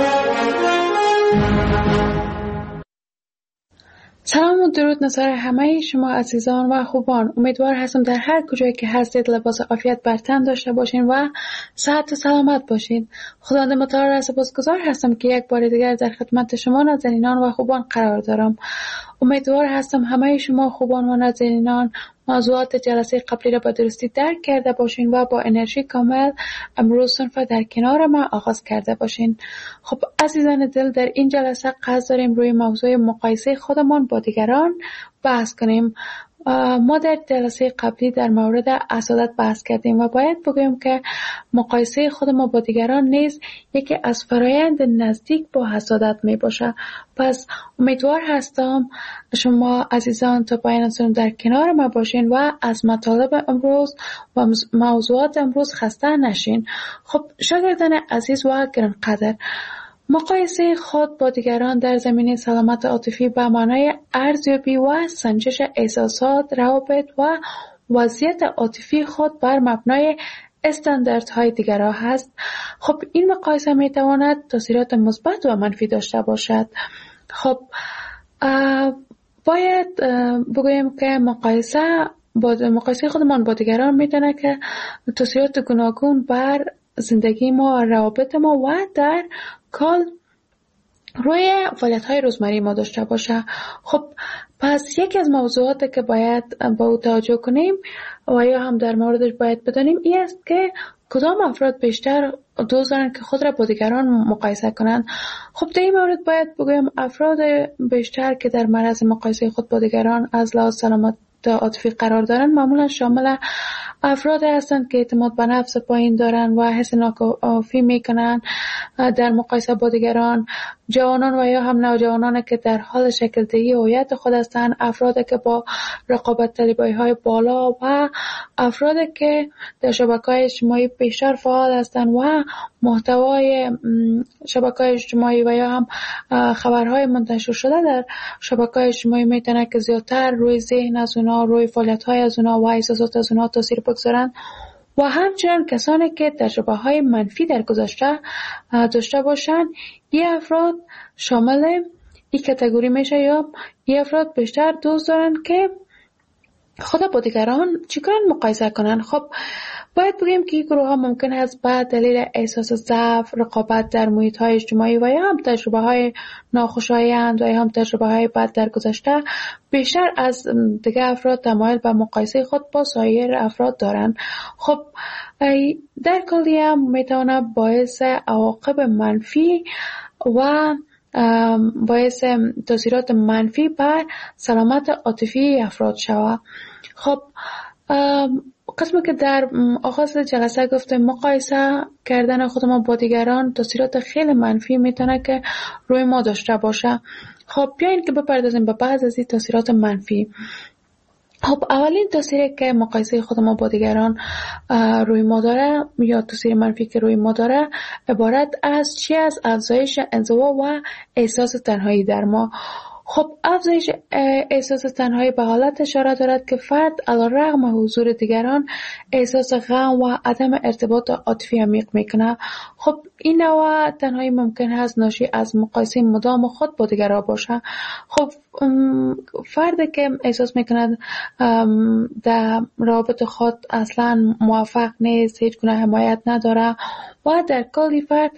سلام و درود نصار همه شما عزیزان و خوبان. امیدوار هستم در هر کجایی که هستید لباس عافیت بر تن داشته باشین و صحت و سلامت باشین. خداوند متعال را سپاسگزار هستم که یک بار دیگر در خدمت شما نازنینان و خوبان قرار دارم. امیدوار هستم همه شما خوبان و نازنینان موضوعات جلسه قبلی را به درستی درک کرده باشین و با انرژی کامل امروز صنف در کنار ما آغاز کرده باشین. خب عزیزان دل، در این جلسه قصد داریم روی موضوع مقایسه خودمان با دیگران بحث کنیم. ما در جلسه قبلی در مورد حسادت بحث کردیم و باید بگویم که مقایسه خود ما با دیگران نیز یکی از فرایند نزدیک با حسادت می باشه. پس امیدوار هستم شما عزیزان تا پایان سنم در کنار ما باشین و از مطالب امروز و موضوعات امروز خسته نشین. خب شاگردان عزیز و گرانقدر، مقایسه خود با دیگران در زمینه سلامت عاطفی به معنای ارزیابی و سنجش احساسات، روابط و وضعیت عاطفی خود بر مبنای استانداردهای دیگران هست. خب این مقایسه می تواند تاثیرات مثبت و منفی داشته باشد. خب باید بگویم که مقایسه خودمان با دیگران میتونه که تاثیرات گوناگون بر زندگی ما، روابط ما و در کل روی فعالیت‌های روزمره ما داشته باشه. خب پس یکی از موضوعاتی که باید با او توجه کنیم و یا هم در موردش باید بدانیم این است که کدام افراد بیشتر دوست دارن که خود را با دیگران مقایسه کنند. خب در این مورد باید بگویم افراد بیشتر که در معرض مقایسه خود با دیگران از لحاظ سلامت عاطفی قرار دارن معمولا شامل افراد هستند که اعتماد به نفس پایین دارن و حس ناکافی میکنن در مقایسه با دیگران، جوانان و یا هم نوجوانان که در حال شکل دهی هویت خود هستند، افرادی که با رقابت طلبی های بالا و افرادی که در شبکه‌های اجتماعی بیشتر فعال هستند و محتوای شبکه‌های اجتماعی و یا هم خبرهای منتشر شده در شبکه‌های اجتماعی میتونه که زیادتر روی ذهن از اونا، روی فعالیت‌های از اونا و احساسات از اونا تاثیر بگذارن و همچنین کسانی که تجربه‌های منفی در گذشته داشته باشند. این افراد شامل این کاتگوری میشه یا این افراد بیشتر دوست دارن که خود با دیگران چیکار مقایسه کنن. خب باید بگیم که این گروه ها ممکن است به دلیل احساس ضعف، رقابت در محیط های اجتماعی و یا هم تجربه های ناخوشایند و یا هم تجربه های بد در گذشته بیشتر از دیگر افراد تمایل به مقایسه خود با سایر افراد دارند. خب در کلی هم میتونه باعث عواقب منفی و باعث تاثیرات منفی بر سلامت عاطفی افراد شود. خب قسمی که در آغاز جلسه گفتم مقایسه کردن خودمان با دیگران تاثیرات خیلی منفی میتونه که روی ما داشته باشه. خب بیاین که بپردازیم به بعض از این تاثیرات منفی. خب اولین تاثیری که مقایسه خود ما با دیگران روی ما داره یا تاثیر منفی که روی ما داره عبارت از افزایش انزوا و احساس تنهایی در ما. خب افزایش احساس تنهایی به حالت اشاره دارد که فرد علیرغم حضور دیگران احساس غم و عدم ارتباط عاطفی عمیق میکنه. خب این نوع تنهایی ممکن است ناشی از مقایسه مدام خود با دیگران باشه. خب فردی که احساس میکند در رابطه خود اصلا موفق نیست، هیچ گونه حمایت نداره و در کل فرد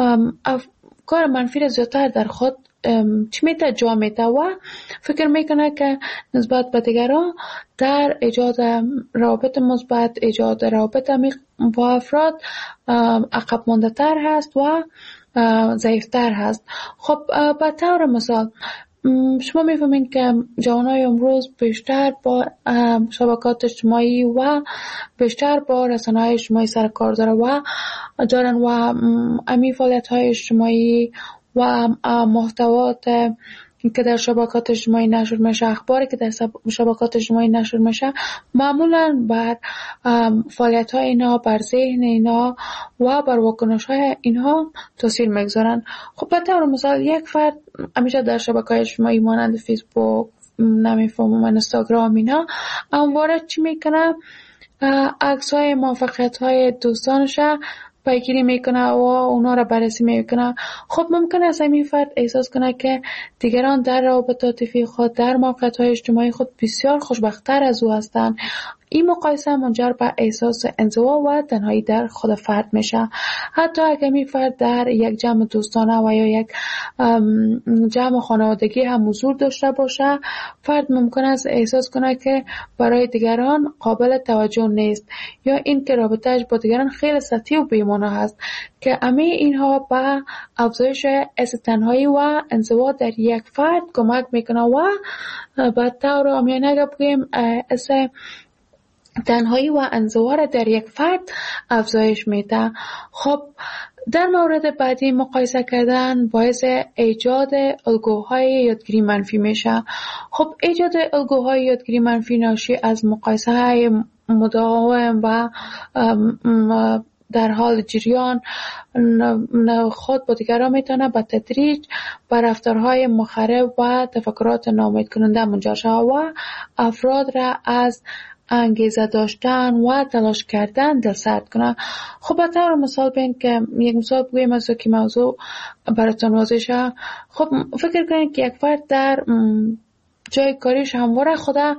افکار منفی را زیادتر در خود چی میته جا میته و فکر میکنه که نسبت به دیگران در ایجاد روابط مثبت، ایجاد روابط عمیق با افراد عقب مانده تر هست و ضعیفتر هست. خب به طور مثال شما میفهمین که جوانای امروز بیشتر با شبکات اجتماعی و بیشتر با رسانه‌های اجتماعی سر کار دارن و امی فعالیت‌های اجتماعی و محتوات که در شبکات اجتماعی نشر میشه، اخباری که در شبکات اجتماعی نشر میشه معمولا بر فعالیت‌های اینا، بر ذهن اینا و بر واکنش‌های اینها تاثیر میگذارن. خب به طور مثال یک فرد همیشه در شبکه‌های اجتماعی مانند فیسبوک، نمیفهمم اینستاگرام اینا همواره چی میکنه؟ عکس‌های موفقیت‌های دوستانش پیگیری میکنه و اونا را بررسی میکنه. خب ممکن است این فرد احساس کنه که دیگران در روابط عاطفی خود، در موقعیت‌های اجتماعی خود بسیار خوشبخت‌تر از او هستند. این مقایسه منجر به احساس انزوا و تنهایی در خود فرد میشه. حتی اگر این فرد در یک جمع دوستانه و یا یک جمع خانوادگی هم حضور داشته باشه، فرد ممکن است احساس کنه که برای دیگران قابل توجه نیست یا این که رابطه‌اش با دیگران خیلی سطحی و بی‌معنی هست که همه اینها به افزایش احساس تنهایی و انزوا در یک فرد کمک میکنه و به طور عامیانه اگر بگیم تنهایی و انزوا در یک فرد افزایش میده. خب در مورد بعدی مقایسه کردن باعث ایجاد الگوهای یادگیری منفی میشه. خب ایجاد الگوهای یادگیری منفی ناشی از مقایسه های مداوم و در حال جریان خود با دیگران میتونه به تدریج به رفتارهای مخرب و تفکرات ناامید کننده منجر شود و افراد را از انگیزه داشتن و تلاش کردن دلسرد کنه. خب به طور مثال بین که یک مثال بگویم از که موضوع براتون واضح شه. خب فکر کنید که یک فرد در جای کاریش همواره خدا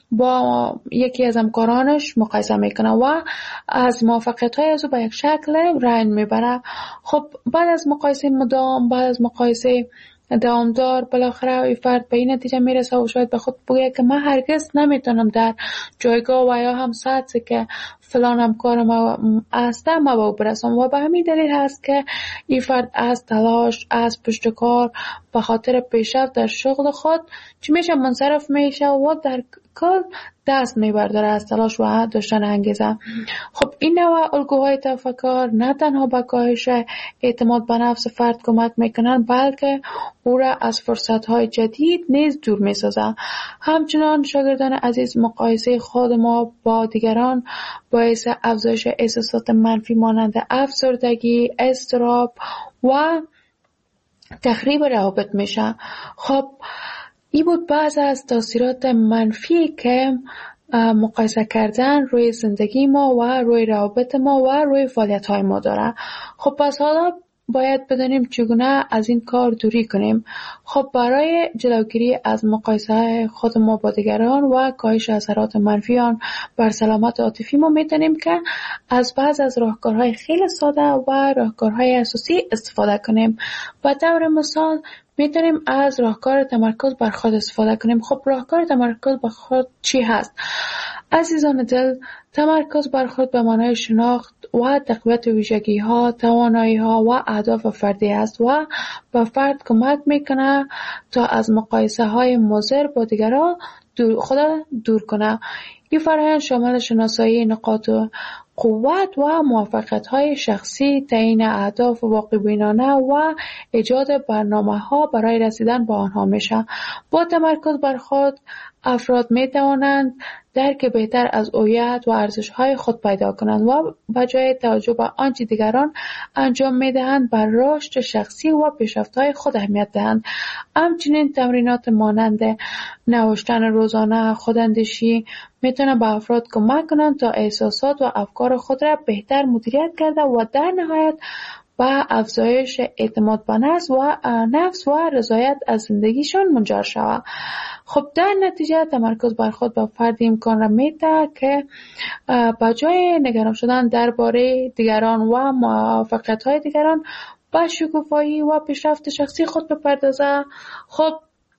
با یکی از همکارانش مقایسه میکنه و از موفقیت‌های از او به یک شکل رنج میبره. خب بعد از مقایسه مدام، بعد از مقایسه دوامدار، بالاخره این فرد به این نتیجه میرسه و شاید به خود بگه که من هرگز نمیتونم در جایگاه و یا هم سطحی که فلان همکار ما هسته ما به او برسم و به همین دلیل هست که این فرد از تلاش، از پشتکار به خاطر پیشرفت در شغل خود چی میشه منصرف میشه و در کل دست میبرداره از تلاش و داشتن انگیزه. خب این نوع الگوهای تفکر نه تنها به کاهش اعتماد به نفس فرد کمک میکنن بلکه او را از فرصتهای جدید نیز دور میسازه. همچنان شاگردان عزیز مقایسه خود ما با دیگران باعث افزایش احساسات منفی مانند افسردگی، اضطراب و تخریب روابط میشه. خب این بود بعض از تاثیرات منفی که مقایسه کردن روی زندگی ما و روی روابط ما و روی فعالیت‌های ما داره. خب پس حالا باید بدانیم چگونه از این کار دوری کنیم. خب برای جلوگیری از مقایسه خود ما با دیگران و کاهش اثرات منفی آن بر سلامت عاطفی ما میتونیم که از بعض از راهکارهای خیلی ساده و راهکارهای اساسی استفاده کنیم. به طور مثال میتونیم از راهکار تمرکز بر خود استفاده کنیم. خب راهکار تمرکز بر خود چی هست؟ عزیزان دل، تمرکز بر خود به معنای شناخت و تقویت ویژگی‌ها، توانایی‌ها و اهداف فردی است و به فرد کمک میکنه تا از مقایسه‌های مضر با دیگران خود دور کنه. این فرآیند شامل شناسایی نقاط قوت و موفقیت‌های شخصی، تعیین اهداف واقع‌بینانه و ایجاد برنامه‌ها برای رسیدن به آنها میشه. با تمرکز بر خود افراد می توانند درک بهتر از هویت و ارزش‌های خود پیدا کنند و به جای توجه به آنچه دیگران انجام می‌دهند بر رشد شخصی و پیشرفت‌های خود اهمیت دهند. همچنین تمرینات مانند نوشتن روزانه خوداندیشی میتونه به افراد کمک کنند تا احساسات و افکار خود را بهتر مدیریت کرده و در نهایت با افزایش اعتماد به نفس و رضایت از زندگیشان منجر شود. خب در نتیجه تمرکز بر خود به فرد امکان را میده که با جای نگران شدن درباره دیگران و موفقیت‌های دیگران با شکوفایی و پیشرفت شخصی خود بپردازه. خب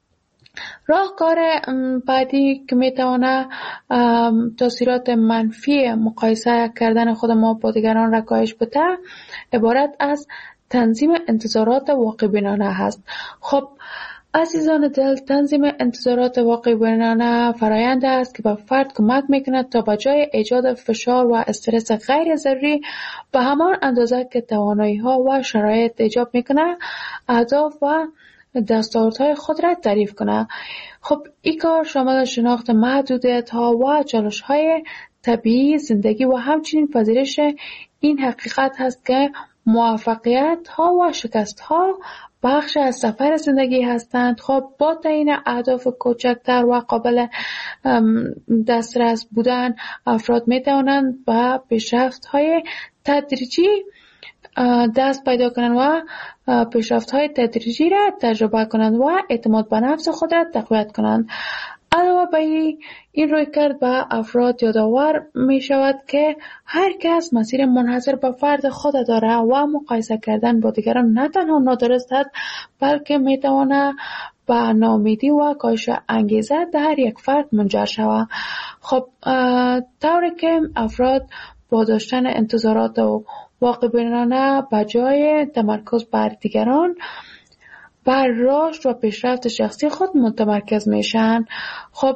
راهکار بعدی که میتونه تاثیرات منفی مقایسه کردن خود ما با دیگران را کاهش بده عبارت از تنظیم انتظارات واقع بینانه هست. خب عزیزان دل، تنظیم انتظارات واقع بینانه فرآیند است که به فرد کمک میکند تا به جای ایجاد فشار و استرس غیر ضروری به همان اندازه که توانایی ها و شرایط ایجاب میکنه اهداف و دستاوردهای خود را تعریف کنه. خب این کار شامل شناخت محدودیت ها و چالش های طبیعی زندگی و همچنین پذیرش این حقیقت هست که موفقیت ها و شکست ها بخش از سفر زندگی هستند. خب با تعیین اهداف کوچکتر و قابل دسترس بودن افراد می توانند به پیشرفت های تدریجی دست پیدا کنند و پیشرفت‌های تدریجی را تجربه کنند و اعتماد به نفس خود را تقویت کنند. علاوه بر این رویکرد به افراد یادآور می شود که هر کس مسیر منحصر به فرد خود دارد و مقایسه کردن با دیگران نه تنها نادرست است بلکه می تواند به ناامیدی و کاهش انگیزه در یک فرد منجر شود. خب طوری که افراد با داشتن انتظارات و واقع بینانه به جای تمرکز بر دیگران بر رشد و پیشرفت شخصی خود متمرکز میشن. خب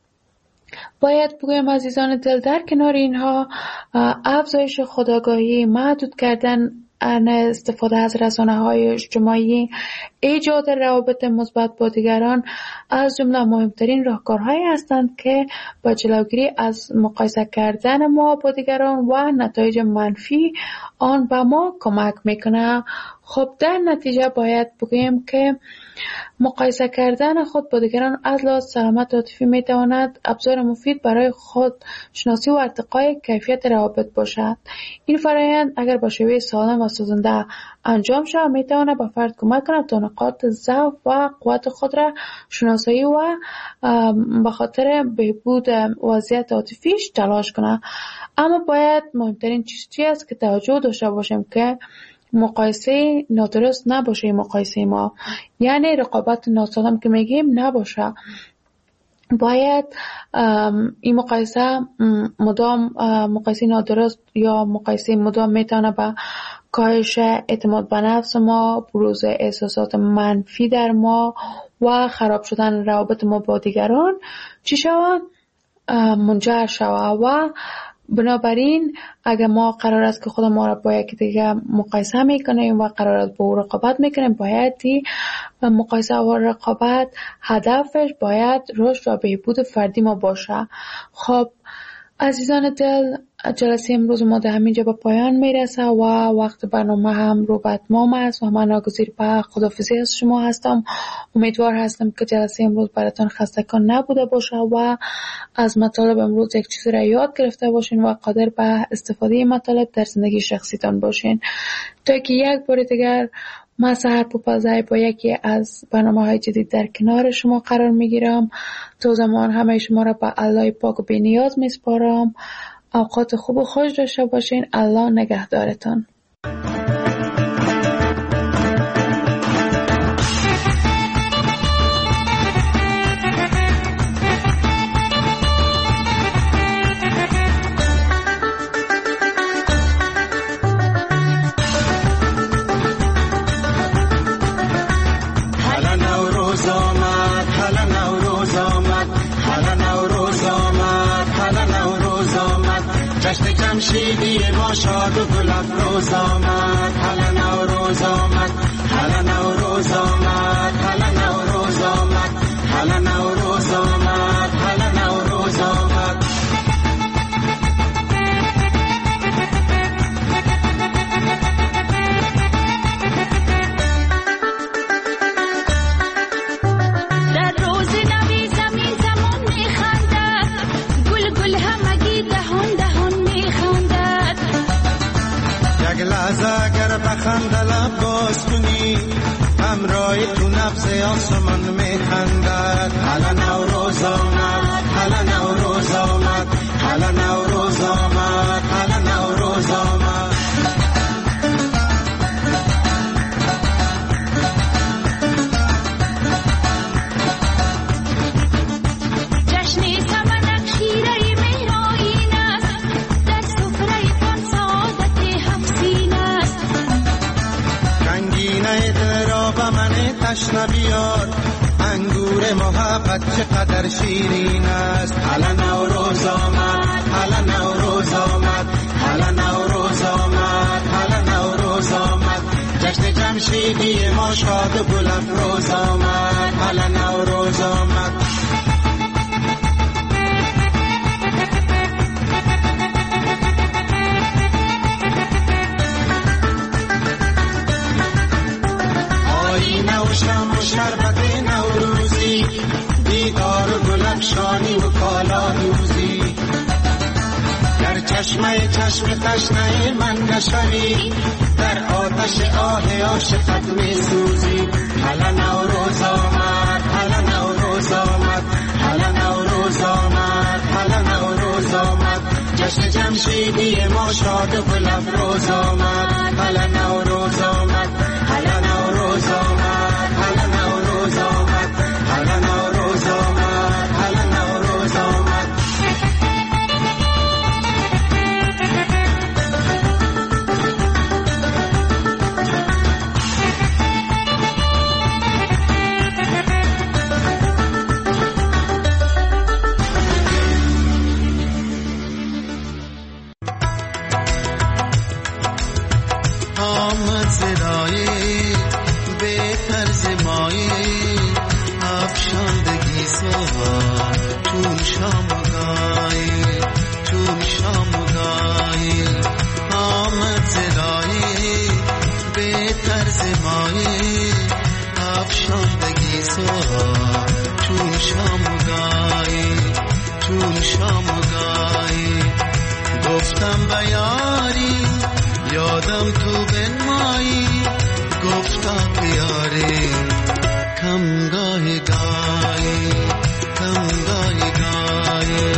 باید بگویم عزیزان دل، در کنار اینها افزایش خودآگاهی، محدود کردن استفاده از رسانه‌های اجتماعی، ایجاد روابط مثبت با دیگران از جمله مهمترین راهکارهایی هستند که با جلوگیری از مقایسه کردن ما با دیگران و نتایج منفی آن به ما کمک میکنه. خب در نتیجه باید بگویم که مقایسه کردن خود با دیگران از لحاظ سلامت عاطفی میتواند ابزار مفید برای خود شناسی و ارتقای کیفیت روابط باشد. این فرآیند اگر با شیوه سالم و سازنده انجام شود میتواند به فرد کمک کند تا نقاط ضعف و قوت خود را شناسایی و به خاطر بهبود وضعیت عاطفیش تلاش کند. اما باید مهمترین چیزی است که توجه داشته باشیم که مقایسه نادرست نباشه. مقایسه ما یعنی رقابت ناسالم که میگیم نباشه. باید این مقایسه مدام مقایسه نادرست یا مقایسه مدام میتونه به کاهش اعتماد به نفس ما، بروز احساسات منفی در ما و خراب شدن روابط ما با دیگران چی شود؟ منجر شود. و بنابراین اگر ما قرار است که خود ما را با یکی دیگه مقایسه میکنیم و قرار است با او رقابت میکنیم، باید مقایسه و رقابت هدفش باید رشد و بهبود فردی ما باشه. خب عزیزان دل، جلسه امروز ما در همینجا به پایان میرسه و وقت برنامه هم رو به اتمام است و من ناگزیر به خداحافظی از شما هستم. امیدوار هستم که جلسه امروز براتون خسته‌کن نبوده باشه و از مطالب امروز یک چیزی را یاد گرفته باشین و قادر به استفاده مطالب در زندگی شخصیتان باشین. تا که یک بار دیگر من سحر پوپلزای با یکی از برنامه‌های جدید در کنار شما قرار میگیرم. تا زمان همه شما را به الله پاک و بی‌نیاز میسپارم. اوقات خوب و خوش داشته باشین. الله نگهدارتان. جمشیدی ما شاد و گل افروز آمد، هلا نوروز آمد، هلا نوروز آمد، هلا نوروز آمد، هلا نوروز آمد. پرواز کنی همراه تو نبض آسمان میخندد. حالا نوروز آمد، حالا نوروز آمد، حالا نوروز آمد، حالا نوروز آمد. تشنه بیار انگور محبت چقدر شیرین است. حالا نوروز آمد، حالا نوروز آمد، حالا نوروز آمد، حالا نوروز آمد. جشن جمشیدی ما شاد و گل افروز آمد. حالا نوروز آمد. شربت نوروزی دیدار و گلفشانی و کالا دوزی. در چشمه چشم تشنه من نشوی در آتش آه عاشقت می سوزی. حالا نوروز آمد، حالا نوروز آمد، حالا نوروز آمد، حالا نوروز آمد. جشن جمشیدی ما شاد و گل افروز آمد. حالا نوروز آمد، حالا نوروز آمد، حالا نوروز آمد، حالا نوروز آمد، حالا نوروز آمد. آمد زرای بهتر زمایی افشاندگی سوها چون شامگاهی، چون شامگاهی. آمد زرای بهتر زمایی افشاندگی سوها چون شامگاهی، چون شامگاهی. گفتم بیاری یادم تو بنمایی گفتا که یاری کم گاهی گاهی، کم گاهی گاهی.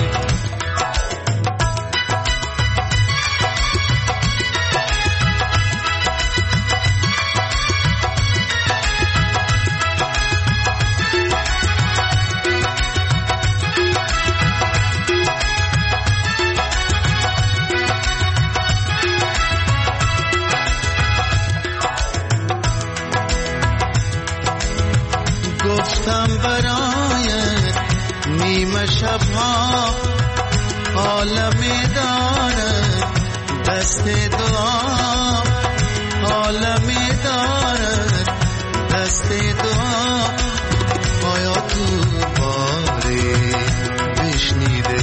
گفتم برایت نیمه شبها عالمی دارد دست دعا، عالمی دارد دست دعا. آیا تو باری بشنیده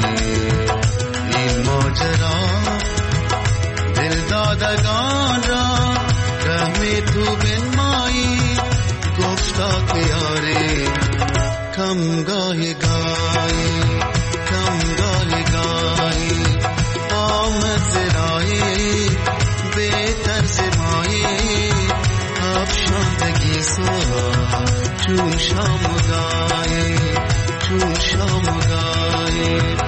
این ماجرا دل دادگان را رحمی تو بنمایی گفتا که یاری کم گاهی گاهی، کم گاهی گاهی. آمد زرایی بهتر زمایی افشاندگی سوها چون شامگاهی، چون شامگاهی.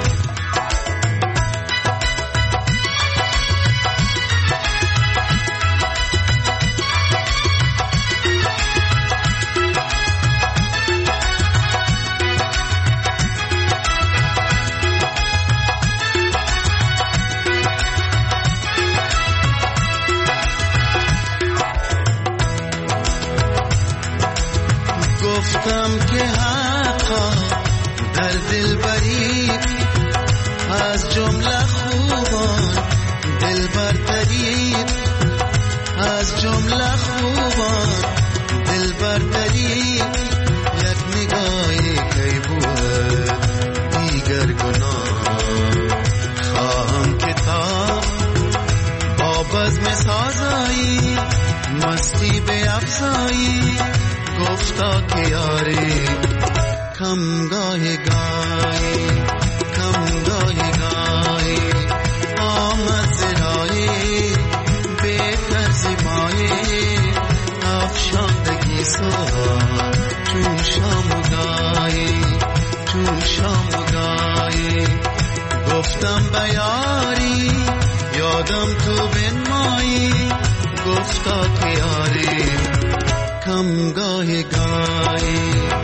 گفتم که حقا در دل بری از جمله خوبان دل برتری، از جمله خوبان دل برتری. یک نگاهی کی بود دیگر گناه خواهم که تا با بزم سازایی مستی به افزایی گفتا که یاری کم گاهی گاهی، کم گاهی گاهی. آمد زرایی بهتر زیبایی بیاری یادم تو بنمایی گفتا که یاری کم گاهی